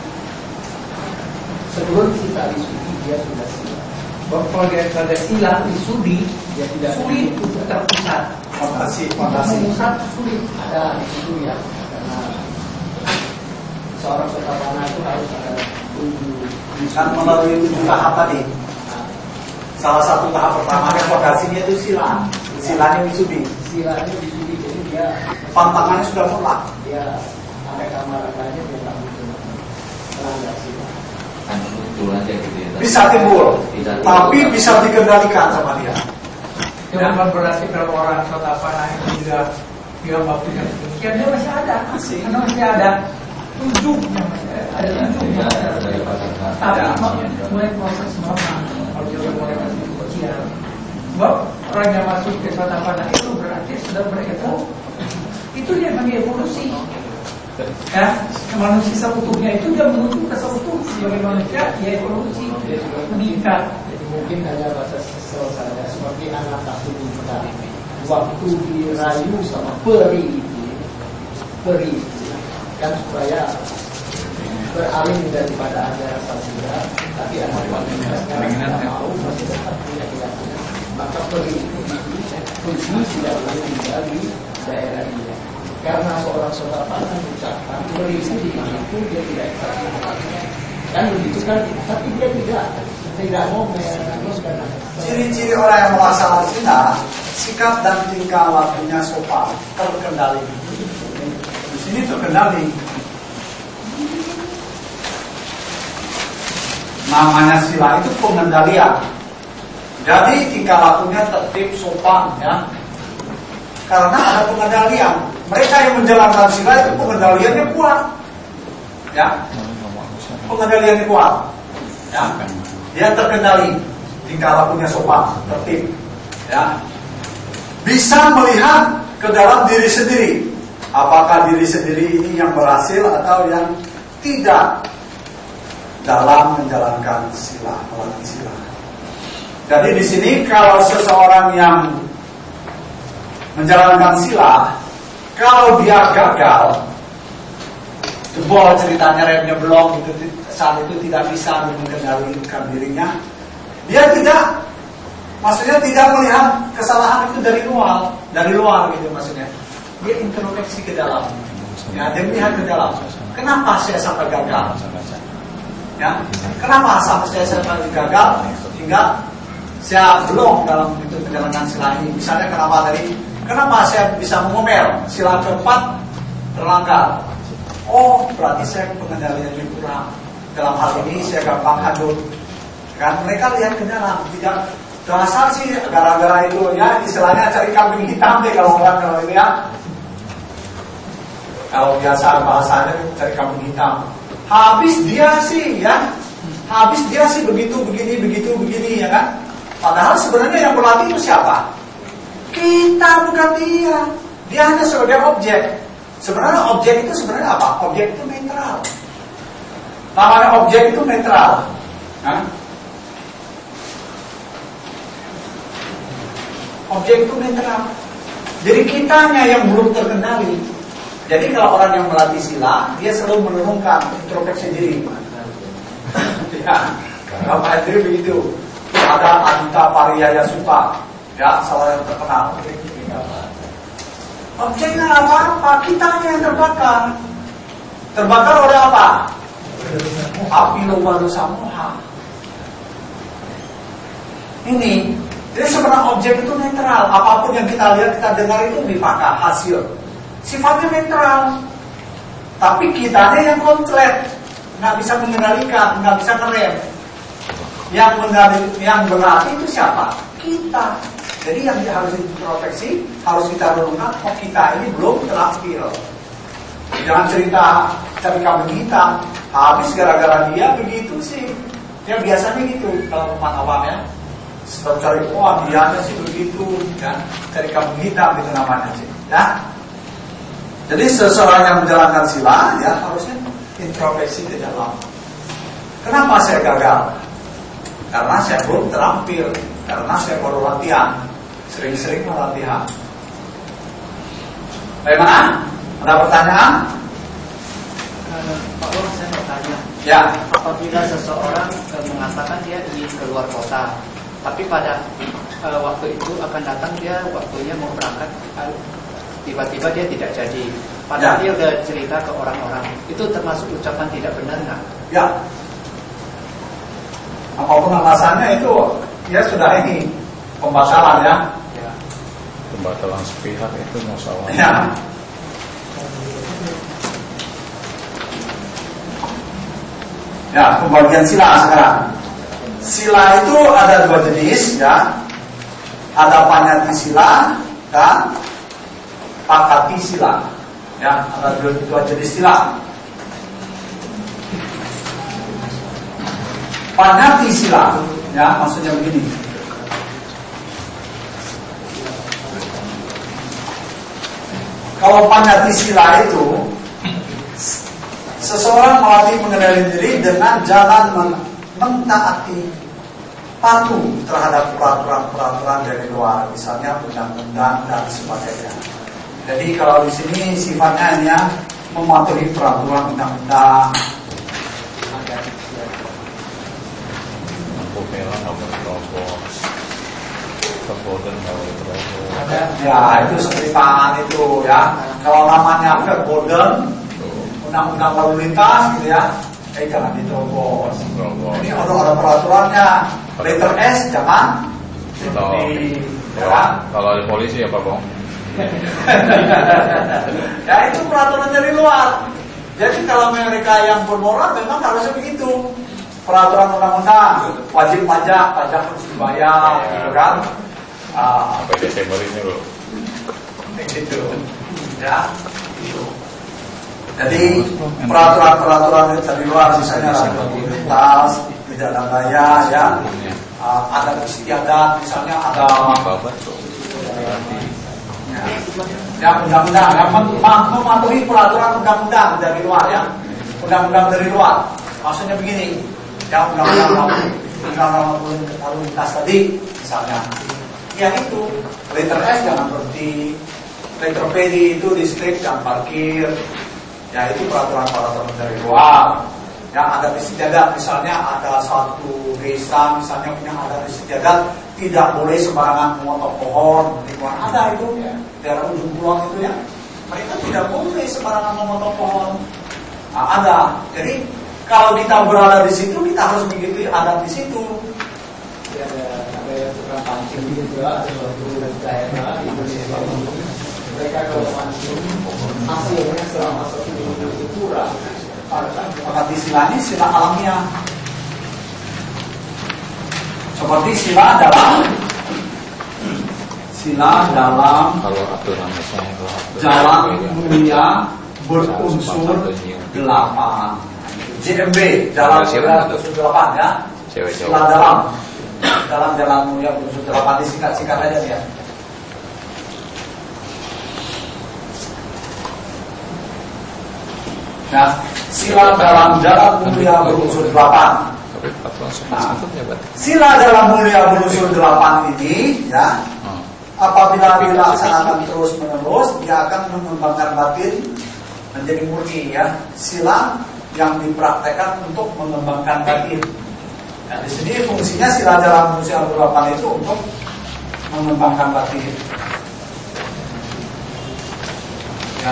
Sebelum kita wisuda dia sudah sila. Kalau dia pada sila wisudi, Dia tidak sulit untuk terpusat. Fondasi, Untuk fondasi. memusat sulit. ada itu ya, karena seorang sotapana itu harus ada tujuh Kan melalui tujuh tahap tadi. Salah satu tahap pertamanya fondasinya itu sila. Silanya wisudi. silanya di sini, jadi dia Pantangannya sudah mutlak. dia sampai kamar aja dia tak butuh melanggar sila. Kan muncul aja gitu ya. Bisa timbul, Bisa timbul. tapi bisa dikendalikan sama dia. Itu bukan berarti kalau orang sotapana itu juga dia waktunya demikian, dia masih ada, Masih. karena masih ada ujungnya, masih ada, ada ujungnya. Ya, daripada Tapi Ya. mulai proses normal, kalau dia mulai masih kecil, sebab orang yang masuk ke sotapana itu berarti sudah berevolusi, itu dia mengevolusi. Ya, manusia seutuhnya itu dia menuju ke seutuh sebagai manusia, dia evolusi, meningkat. Jadi mungkin hanya bahasa sesel saja, seperti anak asuh kita waktu dirayu sama peri itu, peri itu kan supaya beralih daripada ada rasa sila, tapi anak wanita tidak mau masih tetap punya keyakinan, maka peri itu kunci tidak boleh tinggal di daerah ini. Karena seorang sotapana mengucapkan peri itu dimanapun dia tidak ikhlas kan begitu kan, tapi dia tidak tidak mau meneruskan. Ciri-ciri orang yang melaksanakan sila, sikap dan tingkah lakunya sopan, terkendali. Di sini terkendali. Namanya sila itu pengendalian. Jadi tingkah lakunya tertib, sopan, ya. Karena ada pengendalian. Mereka yang menjalankan sila itu pengendaliannya kuat, ya. Pengendaliannya kuat, ya. Dia terkendali, tingkah lakunya sopan, tertib, ya. Bisa melihat ke dalam diri sendiri, apakah diri sendiri ini yang berhasil atau yang tidak dalam menjalankan sila, melakukan sila. Jadi di sini kalau seseorang yang menjalankan sila, kalau dia gagal, jebol ceritanya remnya belum, itu saat itu tidak bisa mengendalikan dirinya, dia tidak, maksudnya tidak melihat kesalahan itu dari luar, dari luar gitu maksudnya. Dia introspeksi ke dalam, ya, dia melihat ke dalam. Kenapa saya sampai gagal? Ya, kenapa sampai saya sampai gagal hingga saya belum dalam itu menjalankan sila ini? Misalnya kenapa tadi? Kenapa saya bisa mengomel? Sila keempat terlanggar. Oh, berarti saya pengendaliannya kurang. Dalam hal ini saya gampang hadut. Kan mereka lihat ke dalam, tidak dasar sih gara-gara itu ya, istilahnya cari kambing hitam deh kalau orang kalau ini ya. Kalau biasa bahasanya cari kambing hitam. Habis dia sih ya, habis dia sih begitu begini begitu begini ya kan. Padahal sebenarnya yang berlatih itu siapa? Kita, bukan dia. Dia hanya sebagai objek. Sebenarnya objek itu sebenarnya apa? Objek itu netral. Namanya objek itu netral. Nah, objek itu netral. Jadi kitanya yang belum terkendali. Jadi kalau orang yang melatih sila, dia selalu menurunkan introspeksi diri. Ya, Bapak Hendri begitu. Ada Adita Pariyaya Suta, ya, salah yang terkenal. Objeknya apa-apa, kitanya yang terbakar. Terbakar oleh apa? Api loba dosa moha. Ini, jadi sebenarnya objek itu netral. Apapun yang kita lihat, kita dengar itu dipakar hasil. Sifatnya netral. Tapi kitanya yang konslet, nggak bisa mengendalikan, nggak bisa ngerem. Yang mengendali, yang berarti itu siapa? Kita. Jadi yang harus diproteksi, harus kita renungkan, oh kita ini belum terampil. Jangan cerita cari kambing hitam, habis gara-gara dia begitu sih. Ya biasanya gitu kalau teman awam ya. Setelah cari, wah dia sih begitu, kan? Cari kambing hitam itu namanya sih, ya. Jadi seseorang yang menjalankan sila, ya harusnya introspeksi ke dalam. Kenapa saya gagal? Karena saya belum terampil, karena saya baru latihan, sering-sering latihan. Bagaimana? Ada pertanyaan? Pak Bos, saya mau tanya. Ya. Apabila seseorang eh, mengatakan dia ingin keluar kota, tapi pada eh, waktu itu akan datang dia waktunya mau berangkat, eh, tiba-tiba dia tidak jadi. Padahal ya. Dia udah cerita ke orang-orang. Itu termasuk ucapan tidak benar nggak? Ya. Apapun alasannya itu, ya sudah ini pembatalan ya. Ya. Pembatalan sepihak itu masalah. Ya. Ya, pembagian sila sekarang. Sila itu ada dua jenis ya. Ada panyati sila dan pakati sila. Ya, ada dua, dua jenis sila. Panyati sila, ya maksudnya begini. Kalau panyati sila itu seseorang melatih mengenali diri dengan jalan mentaati, patuh terhadap peraturan-peraturan dari luar, misalnya undang-undang dan sebagainya. Jadi kalau di sini sifatnya hanya mematuhi peraturan undang-undang. Ya itu seperti pangan itu ya. Kalau namanya verboden, undang-undang lalu lintas gitu ya, eh jangan diterobos. Ini ada ada peraturannya. Letter S jangan seperti ya. Kalau ada polisi apa bang? Ya itu peraturan dari luar. Jadi kalau mereka yang bermoral memang harusnya begitu. Peraturan undang-undang, wajib pajak, pajak harus dibayar, gitu kan? Uh, Sampai Desember ini loh. Gitu, ya. Gitu. Jadi peraturan-peraturan dari luar, misalnya lalu lintas, tidak ada gaya, ya. Uh, ada istiadat, misalnya ada. Ya, ya undang-undang, yang mematuhi peraturan undang-undang dari luar, ya. Undang-undang dari luar, maksudnya begini. Yang undang-undang lalu lintas tadi, misalnya. Ya itu, letter S jangan berhenti, letter P itu listrik jangan parkir. Ya itu peraturan-peraturan dari luar. Yang ada istiadat, misalnya ada satu desa misalnya punya adat istiadat tidak boleh sembarangan memotong pohon. Lingkungan ada itu, ya. Daerah ujung kulon itu ya, mereka tidak boleh sembarangan memotong pohon. Nah, ada. Jadi kalau kita berada di situ, kita harus mengikuti adat di situ. Ya, ada ada yang tukang pancing juga, ada suatu daerah di Indonesia. Mereka kalau pancing hasilnya selama satu minggu itu kurang. Seperti sila ini sila alamiah. Seperti sila dalam sila dalam kalau aturan misalnya jalan mulia berunsur delapan. J M B jalan mulia berunsur delapan ya. Sila dalam dalam jalan mulia berunsur delapan, disingkat-singkat aja ya. Nah, sila dalam jalan mulia berunsur delapan. Nah, sila dalam mulia berunsur delapan ini, ya, apabila dilaksanakan terus menerus, dia akan mengembangkan batin menjadi murni, ya. Sila yang dipraktekkan untuk mengembangkan batin. Nah, di sini fungsinya sila dalam mulia berunsur delapan itu untuk mengembangkan batin. Ya.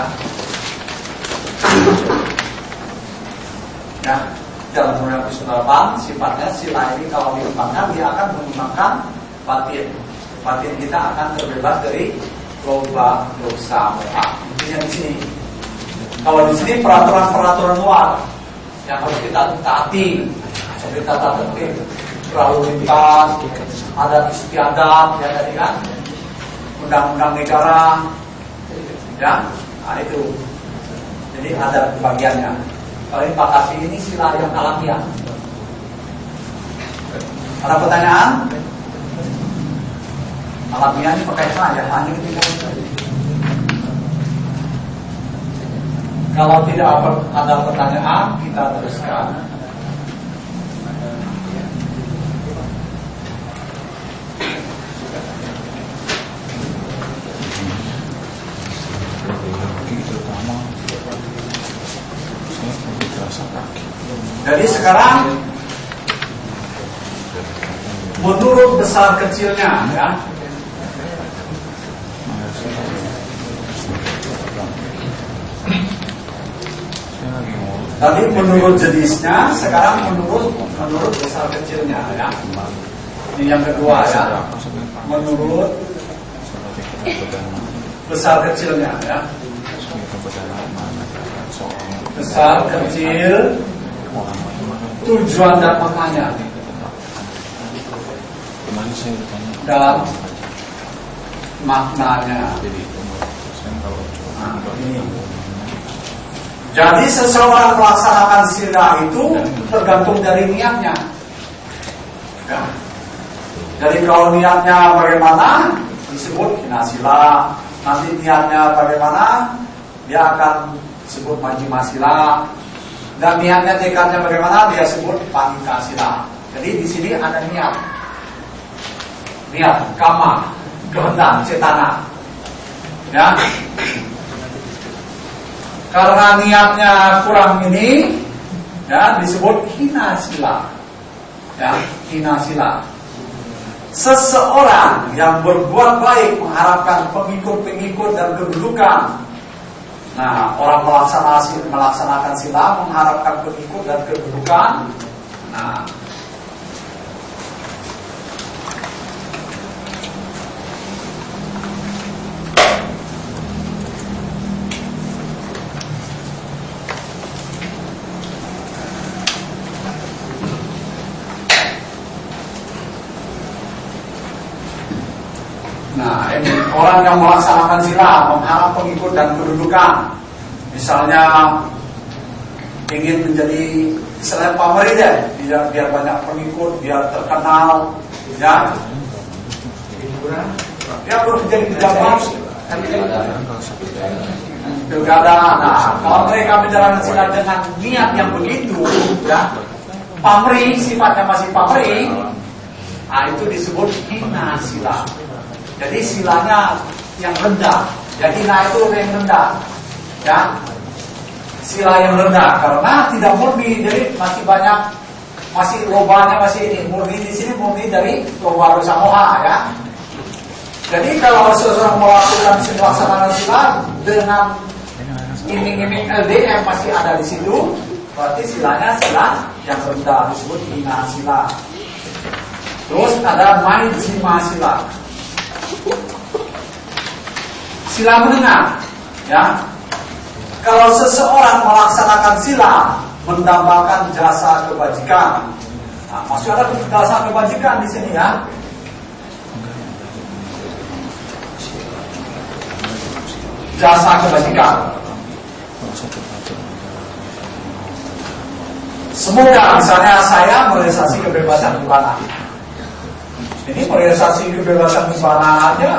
Ya, dalam mulia berunsur delapan sifatnya sila ini kalau dikembangkan dia akan mengembangkan batin. Batin kita akan terbebas dari loba, dosa, moha. Intinya di sini. Kalau di sini peraturan-peraturan luar yang harus kita taati, seperti tata tertib berlalu lintas, adat istiadat, ya tadi kan, undang-undang negara, ya, nah itu. Jadi ada bagiannya. Kalau ini Pak Kasih ini sila yang alamiah. Ada pertanyaan? Alamiah ini pakai saja, hanya ketika kalau tidak ada pertanyaan, kita teruskan. Jadi sekarang menurut besar kecilnya, ya. Tadi menurut jenisnya, sekarang menurut menurut besar kecilnya, ya. Ini yang kedua, ya. Menurut besar kecilnya, ya. Besar kecil tujuan dan maknanya dan maknanya. Nah, ini. Jadi seseorang melaksanakan sila itu tergantung dari niatnya, ya. Jadi kalau niatnya bagaimana disebut hinasila, nanti niatnya bagaimana dia akan disebut majima sila, dan niatnya tekadnya bagaimana dia sebut panika sila. Jadi di sini ada niat, niat, kama, kehendak, cetana, ya. Karena niatnya kurang ini, ya, disebut hina sila, ya, hina sila. Seseorang yang berbuat baik mengharapkan pengikut-pengikut dan kedudukan. Nah, orang melaksanakan melaksanakan sila mengharapkan pengikut dan kedudukan. Nah, Nah, ini orang yang melaksanakan sila mengharap pengikut dan kedudukan. Misalnya ingin menjadi misalnya pamrih deh, biar, biar banyak pengikut, biar terkenal, ya. Dia harus jadi pejabat, pilkada. Nah, kalau mereka menjalankan sila dengan niat yang begitu, ya, pamrih, sifatnya masih pamrih, nah itu disebut hina sila. Jadi silanya yang rendah. Jadi hina itu yang rendah, ya. Sila yang rendah karena tidak murni, jadi masih banyak, masih lobanya masih ini. Murni di sini murni dari loba dosa moha, ya. Jadi kalau seseorang melakukan melaksanakan sila dengan iming-iming L D M masih ada di situ, berarti silanya sila yang rendah, disebut hina sila. Terus ada majima sila. Sila menengah, ya. Kalau seseorang melaksanakan sila mendambakan jasa kebajikan. Nah, masih ada jasa kebajikan di sini, ya. Jasa kebajikan. Semoga misalnya saya merealisasi kebebasan nirwana. Ini merealisasi kebebasan nirwana aja.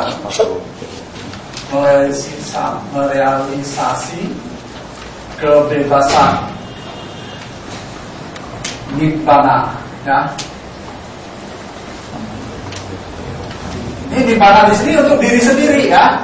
Merealisasi, merealisasi kebebasan nibbana, ya. Ini nibbana di sini untuk diri sendiri, ya.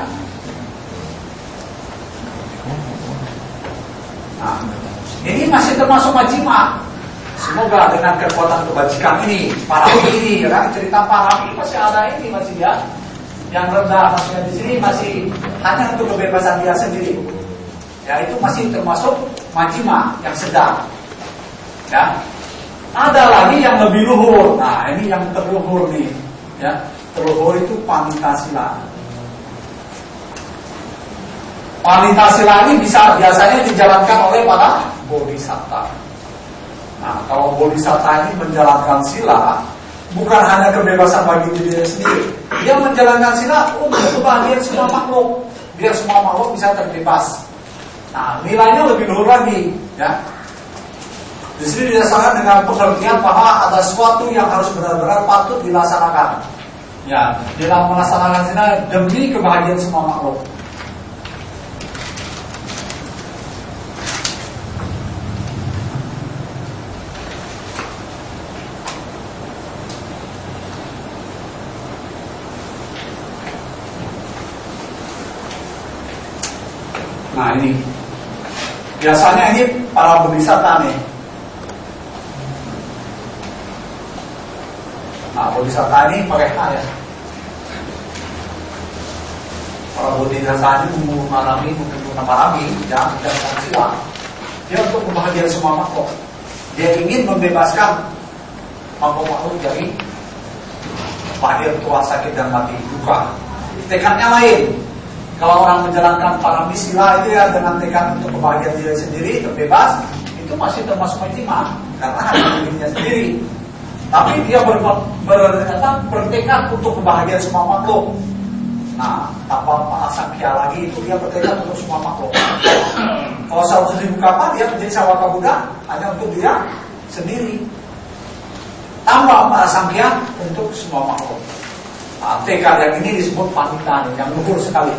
Nah, ini masih termasuk majima. Semoga dengan kekuatan kebajikan ini, parawi ini, ya, cerita parawi masih ada ini masih, ya. Yang rendah maksudnya di sini masih hanya untuk kebebasan dia sendiri. Ya, itu masih termasuk majima yang sedang. Ya. Ada lagi yang lebih luhur. Nah, ini yang terluhur nih, ya. Terluhur itu panika sila. Wanita sila ini bisa biasanya dijalankan oleh para bodhisatta. Nah, kalau bodhisatta ini menjalankan sila, bukan hanya kebebasan bagi diri sendiri, dia menjalankan sila untuk kebahagiaan semua makhluk, biar semua makhluk bisa terbebas. Nah, nilainya lebih luhur lagi, ya. Di sini didasarkan dengan pengertian bahwa ada sesuatu yang harus benar-benar patut dilaksanakan. Ya, dalam melaksanakan sila demi kebahagiaan semua makhluk. Nah ini biasanya ini para bodhisatta nih. Nah bodhisatta ini pakai H ya. Para bodhisatta ini mengalami mungkin mengalami ya dan sila. Dia untuk membahagiakan semua makhluk. Dia ingin membebaskan makhluk-makhluk dari lahir, tua, sakit dan mati, duka. Tekadnya lain. Kalau orang menjalankan paramisila itu ya dengan tekad untuk kebahagiaan diri sendiri, terbebas, itu masih termasuk ijtima karena hanya dirinya sendiri. Tapi dia ber, ber, bertekad untuk kebahagiaan semua makhluk. Nah, tanpa asangkya lagi itu dia bertekad untuk semua makhluk. Kalau seratus ribu kapal dia menjadi sawaka Buddha hanya untuk dia sendiri. Tanpa asangkya untuk semua makhluk. Nah, tekad yang ini disebut panita yang luhur sekali.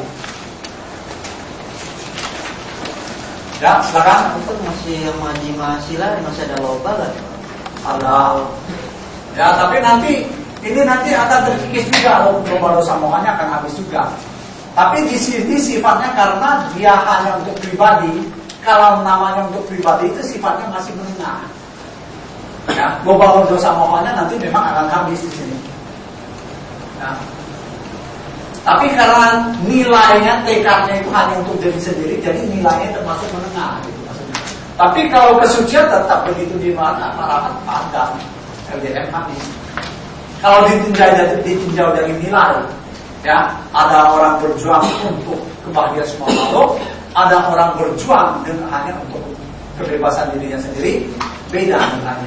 Ya, silakan. Itu masih yang majima sila masih ada loba kan? Ada. Ya, tapi nanti ini nanti akan terkikis juga loba dosa mohanya akan habis juga. Tapi di sini sifatnya karena dia hanya untuk pribadi. Kalau namanya untuk pribadi itu sifatnya masih menengah. Ya, loba dosa mohanya nanti memang akan habis di sini. Ya. Tapi karena nilainya, tekadnya itu hanya untuk diri sendiri, jadi nilainya termasuk menengah gitu maksudnya. Tapi kalau kesucian tetap begitu di mana paramat padam, L D M habis. Kalau ditinjau dari ditinjau dari nilai, ya ada orang berjuang untuk kebahagiaan semua makhluk, ada orang berjuang dengan hanya untuk kebebasan dirinya sendiri, beda nilainya.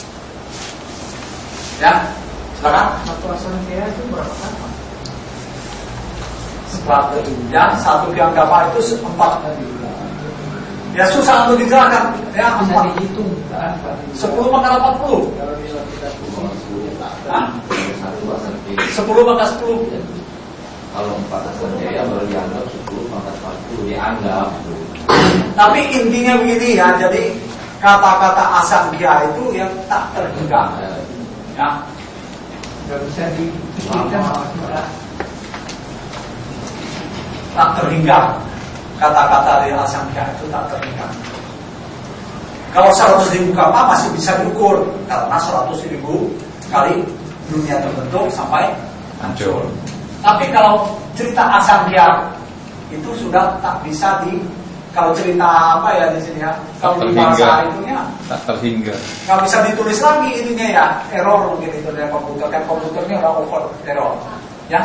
Ya, silakan. Satu asangkaya itu berapa kali? Setelah ya, satu dianggap itu empat. Ya susah untuk dijelaskan. Ya Bisa empat. dihitung kan? Sepuluh maka empat puluh. Sepuluh maka sepuluh. Kalau empat asangkaya baru dianggap sepuluh maka empat puluh dianggap. Tapi intinya begini ya. Jadi kata-kata asangkya itu yang tak terhingga. Ya. Gak bisa dipikirkan maksudnya. Tak terhingga. Kata-kata dari asangkya itu tak terhingga. Kalau seratus ribu kapal masih bisa diukur karena seratus ribu kali dunia terbentuk sampai hancur. Tapi kalau cerita asangkya itu sudah tak bisa di, kalau cerita apa ya di sini ya, kalau di bahasa itunya tak terhingga, nggak bisa ditulis lagi ininya ya, error mungkin itu dari komputer, kan komputernya udah over error, ya.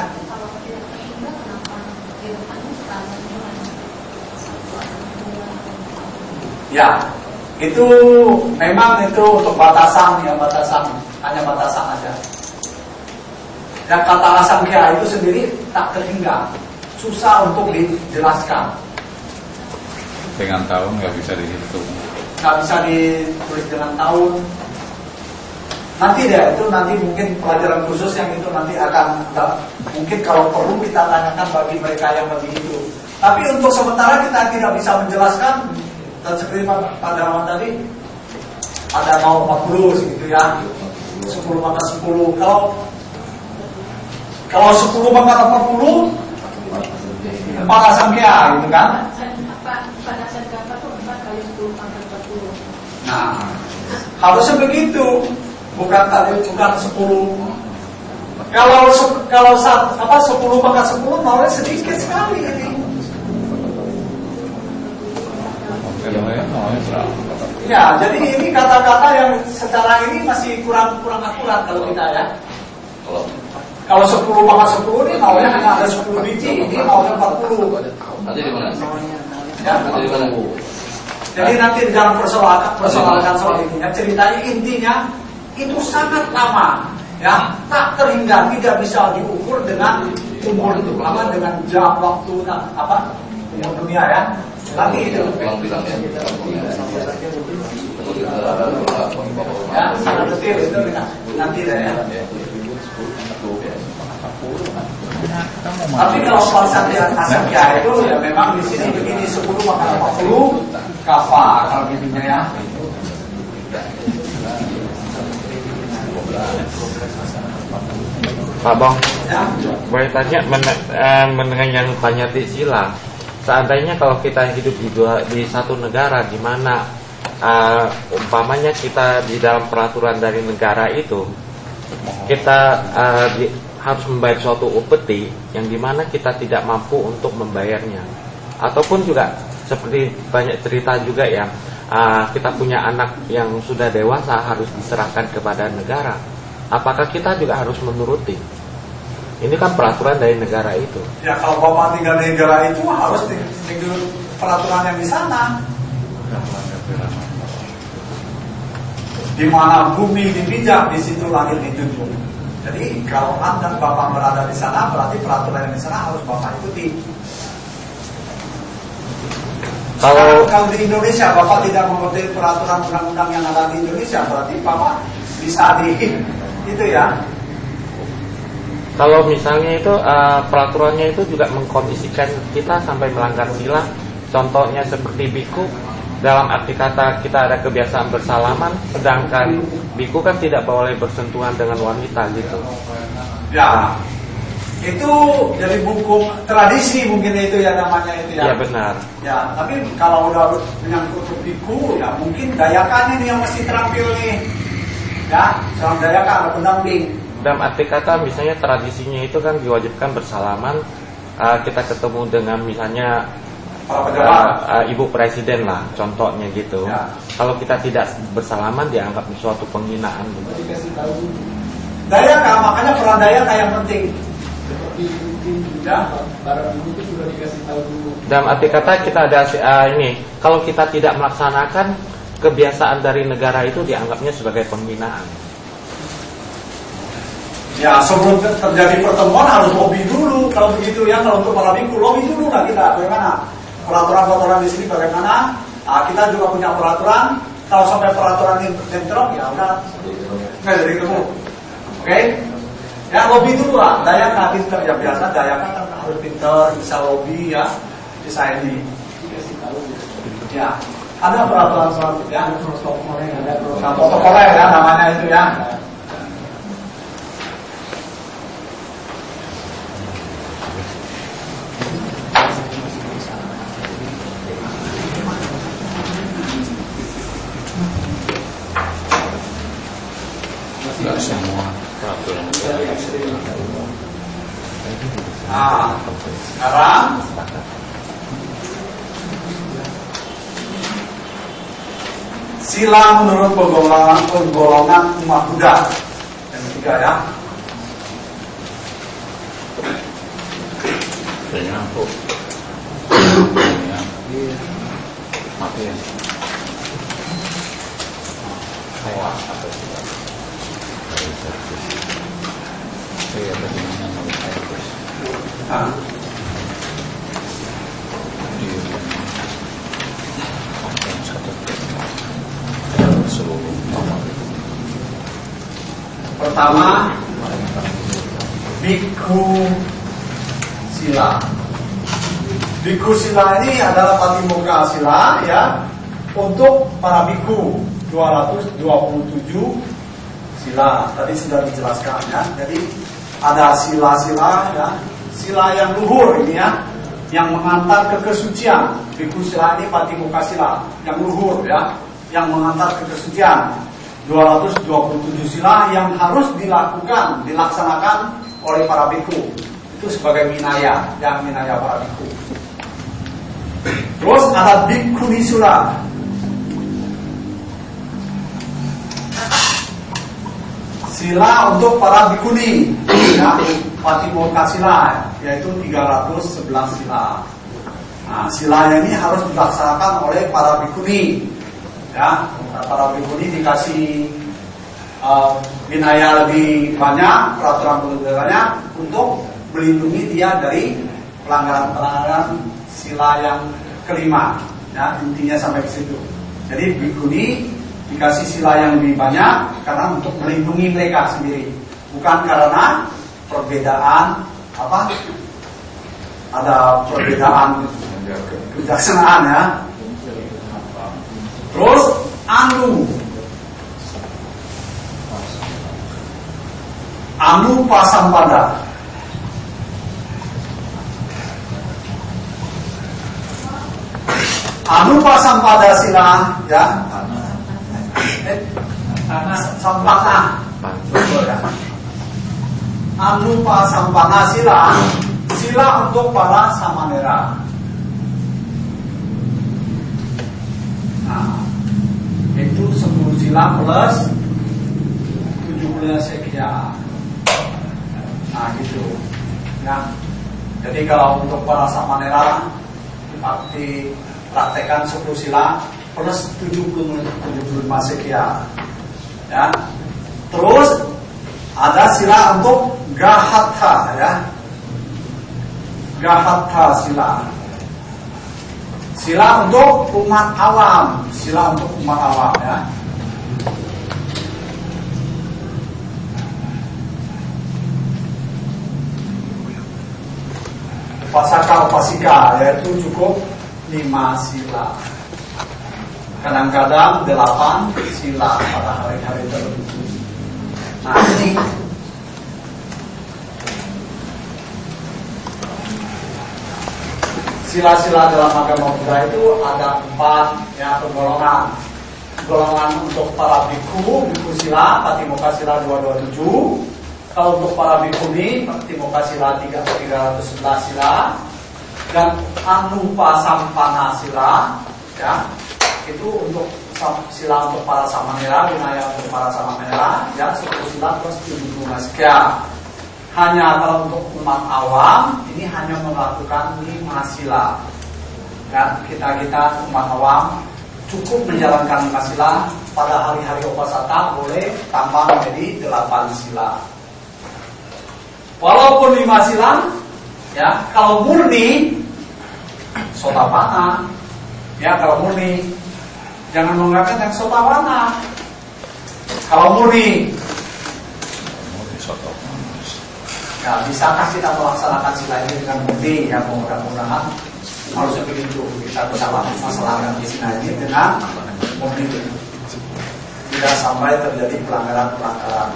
Ya, itu memang itu untuk batasan ya, batasan, hanya batasan aja. Dan kata asangkya itu sendiri tak terhingga, susah untuk dijelaskan. dengan tahun nggak bisa dihitung. Nggak bisa ditulis dengan tahun. Nanti deh, itu nanti mungkin pelajaran khusus yang itu nanti akan, mungkin kalau perlu kita tanyakan bagi mereka yang lebih itu. Tapi untuk sementara kita tidak bisa menjelaskan. Dan seperti Pak Darawan tadi, ada mau empat puluh gitu ya, sepuluh maka sepuluh. Kalau kalau sepuluh maka empat puluh, empat asangkya gitu kan? Empat asangkya itu empat kali sepuluh pangkat empat puluh. Nah, harusnya begitu, bukan tadi bukan sepuluh. Kalau kalau apa sepuluh pangkat sepuluh maunya sedikit sekali ini. Ya, jadi ini kata-kata yang secara ini masih kurang kurang akurat kalau kita ya. Kalau sepuluh pangkat sepuluh ini maunya hanya ada sepuluh biji, ini maunya empat puluh. Tadi di mana? Ya, jadi nanti di dalam persoalan persoalan soal intinya, ceritanya intinya itu sangat lama, ya, tak terhingga, tidak bisa diukur dengan umur itu lama dengan jam waktu apa umur dunia ya. Nanti itu. Ya, sangat detail itu nanti deh ya. Tapi kalau soal satria asapia itu ya memang di sini begini sepuluh maka empat puluh kafa kalau begini ya. Pak Bong, Ya. boleh tanya men- eh, mengenai yang tanya di sila. Seandainya kalau kita hidup di dua, di satu negara di mana uh, umpamanya kita di dalam peraturan dari negara itu kita uh, di, harus membayar suatu upeti yang dimana kita tidak mampu untuk membayarnya, ataupun juga seperti banyak cerita juga yang uh, kita punya anak yang sudah dewasa harus diserahkan kepada negara. Apakah kita juga harus menuruti? Ini kan peraturan dari negara itu. Ya kalau bapak tinggal di negara itu harus tinggal peraturan yang di sana. Di mana bumi dipijak, di situ langit dijunjung. Jadi kalau anda bapak berada di sana, berarti peraturan yang di sana harus bapak ikuti. Kalau kalau di Indonesia bapak tidak mengikuti peraturan undang-undang yang ada di Indonesia, berarti bapak bisa di itu ya. Kalau misalnya itu uh, peraturannya itu juga mengkondisikan kita sampai melanggar sila, contohnya seperti biku, dalam arti kata kita ada kebiasaan bersalaman, sedangkan biku kan tidak boleh bersentuhan dengan wanita gitu. Ya, itu dari buku tradisi mungkin itu ya namanya itu ya. Iya benar. Ya, tapi kalau udah menyangkut biku, ya mungkin dayakan ini yang mesti terampil nih. Ya, seorang dayakan ada pendamping. Dalam arti kata misalnya tradisinya itu kan diwajibkan bersalaman, uh, kita ketemu dengan misalnya para pejabat, uh, uh, ibu presiden lah contohnya gitu ya. Kalau kita tidak bersalaman dianggap suatu penghinaan gitu. Dayakan, makanya peran dayakan yang penting. Ya, para ibu itu sudah dikasih tahu dulu. Dalam arti kata kita ada uh, ini, kalau kita tidak melaksanakan kebiasaan dari negara itu dianggapnya sebagai penghinaan. Ya sebelum terjadi pertemuan harus lobby dulu kalau begitu ya. Kalau untuk para biku lobby dulu lah kita bagaimana peraturan-peraturan di sini bagaimana. Nah, kita juga punya peraturan. Kalau sampai peraturan ini bentrok ya udah nggak jadi ketemu. Oke? Ya lobby dulu lah. Dayakan pinter ya biasa. Dayakan kan harus pinter, bisa lobby ya, bisa ini. Ya ada peraturan selanjutnya. Ada protokoler ya namanya itu ya. Tidak semua peraturan. Nah, sekarang sila menurut penggolongan penggolongan umat Buddha yang ketiga ya. Kayaknya aku mati ya. Wah, apa sih? Iya, bagaimana mau saya terus? Nah, pertama, Bhikkhu Sila. Bhikkhu Sila ini adalah patimokkha sila ya untuk para bhikkhu dua ratus dua puluh tujuh sila. Tadi sudah dijelaskan ya. Jadi ada sila-sila ya, sila yang luhur ini ya, yang mengantar ke kesucian. Bhikkhu Sila ini patimokkha sila yang luhur ya, yang mengantar ke kesucian. dua ratus dua puluh tujuh sila yang harus dilakukan, dilaksanakan oleh para bhikkhu. Itu sebagai minaya, yang minaya para bhikkhu. Terus ada Bhikkhuni Sula. Sila untuk para bhikkhuni, ya, patimokkha sila, yaitu tiga ratus sebelas sila. Nah, sila ini harus dilaksanakan oleh para bikuni. Ya, para bikuni dikasih uh, binaya lebih banyak, peraturan peruntukannya untuk melindungi dia dari pelanggaran-pelanggaran sila yang kelima. Ya, intinya sampai ke situ. Jadi bikuni dikasih sila yang lebih banyak karena untuk melindungi mereka sendiri, bukan karena perbedaan apa? Ada perbedaan kejaksanaan ya. Terus anu anu pasampada. Anu pasampada sila ya. Eh, sampana. Anu pasampana sila, sila untuk para samanera. Nah, itu sepuluh sila plus tujuh belas sekian. Nah, gitu. Ya. Jadi kalau untuk para samanera dipraktekkan sepuluh sila plus tujuh puluh lima sekian. Ya. Terus ada sila untuk gahatha ya. Gahatha sila. Sila untuk umat awam, sila untuk umat awam ya. Upasaka upasika yaitu cukup lima sila. Kadang-kadang delapan sila pada hari-hari tertentu. Nah ini sila-sila dalam agama Buddha itu ada empat ya penggolongan. Golongan untuk para biku, biku sila, patimokkha sila dua ratus dua puluh tujuh. Kalau untuk para bikuni, patimokkha sila tiga ratus sebelas sila. Dan anupasampana sila, ya itu untuk sila untuk para samanera, binaya untuk para samanera, ya sepuluh sila plus tujuh puluh sekian. Hanya kalau untuk umat awam ini hanya melakukan lima sila. Ya, kita kita umat awam cukup menjalankan lima sila. Pada hari-hari upasaka boleh tambah menjadi delapan sila. Walaupun lima sila, ya kalau murni sotapana, ya kalau murni jangan menggunakan yang sotapana. Kalau murni ya, bisakah kita melaksanakan sila ini dengan murni? Ya, mudah-mudahan harusnya begitu. Kita bisa melaksanakan sila ini dengan murni, tidak sampai terjadi pelanggaran-pelanggaran.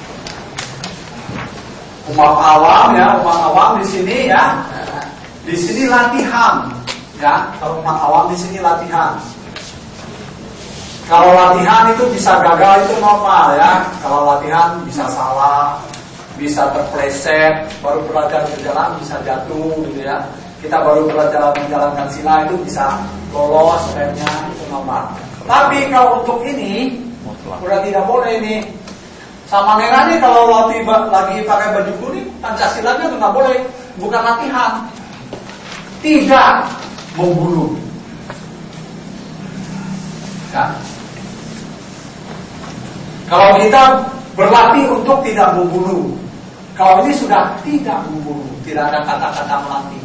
Umat awam ya, umat awam di sini ya, di sini latihan ya. Kalau umat awam di sini latihan. Kalau latihan itu bisa gagal itu normal ya. Kalau latihan bisa salah, bisa terpleset, baru belajar berjalan bisa jatuh gitu ya. Kita baru belajar menjalankan sila itu bisa lolos remnya, itu normal. Tapi kalau untuk ini udah tidak boleh ini. Sama merahnya kalau lagi, lagi pakai baju kuning, Pancasilanya itu nggak boleh, bukan latihan. Tidak membunuh. Ya. Kalau kita berlatih untuk tidak membunuh. Kalau ini sudah tidak membunuh, tidak ada kata-kata melatih.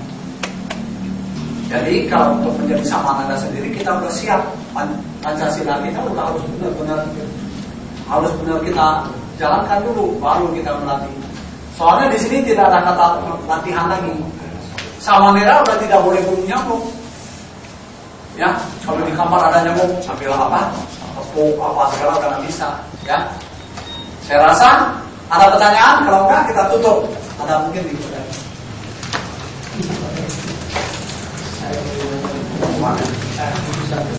Jadi kalau untuk menjadi samanera sendiri kita sudah siap. Pancasila kita sudah harus benar-benar harus benar kita jalankan dulu, baru kita melatih. Soalnya di sini tidak ada kata latihan lagi. Samanera udah tidak boleh bunuh nyamuk. Ya, kalau di kamar ada nyamuk, ambil apa? Tepuk apa segala udah nggak bisa. Ya, saya rasa ada pertanyaan. Kalau enggak kita tutup. Ada mungkin di sana.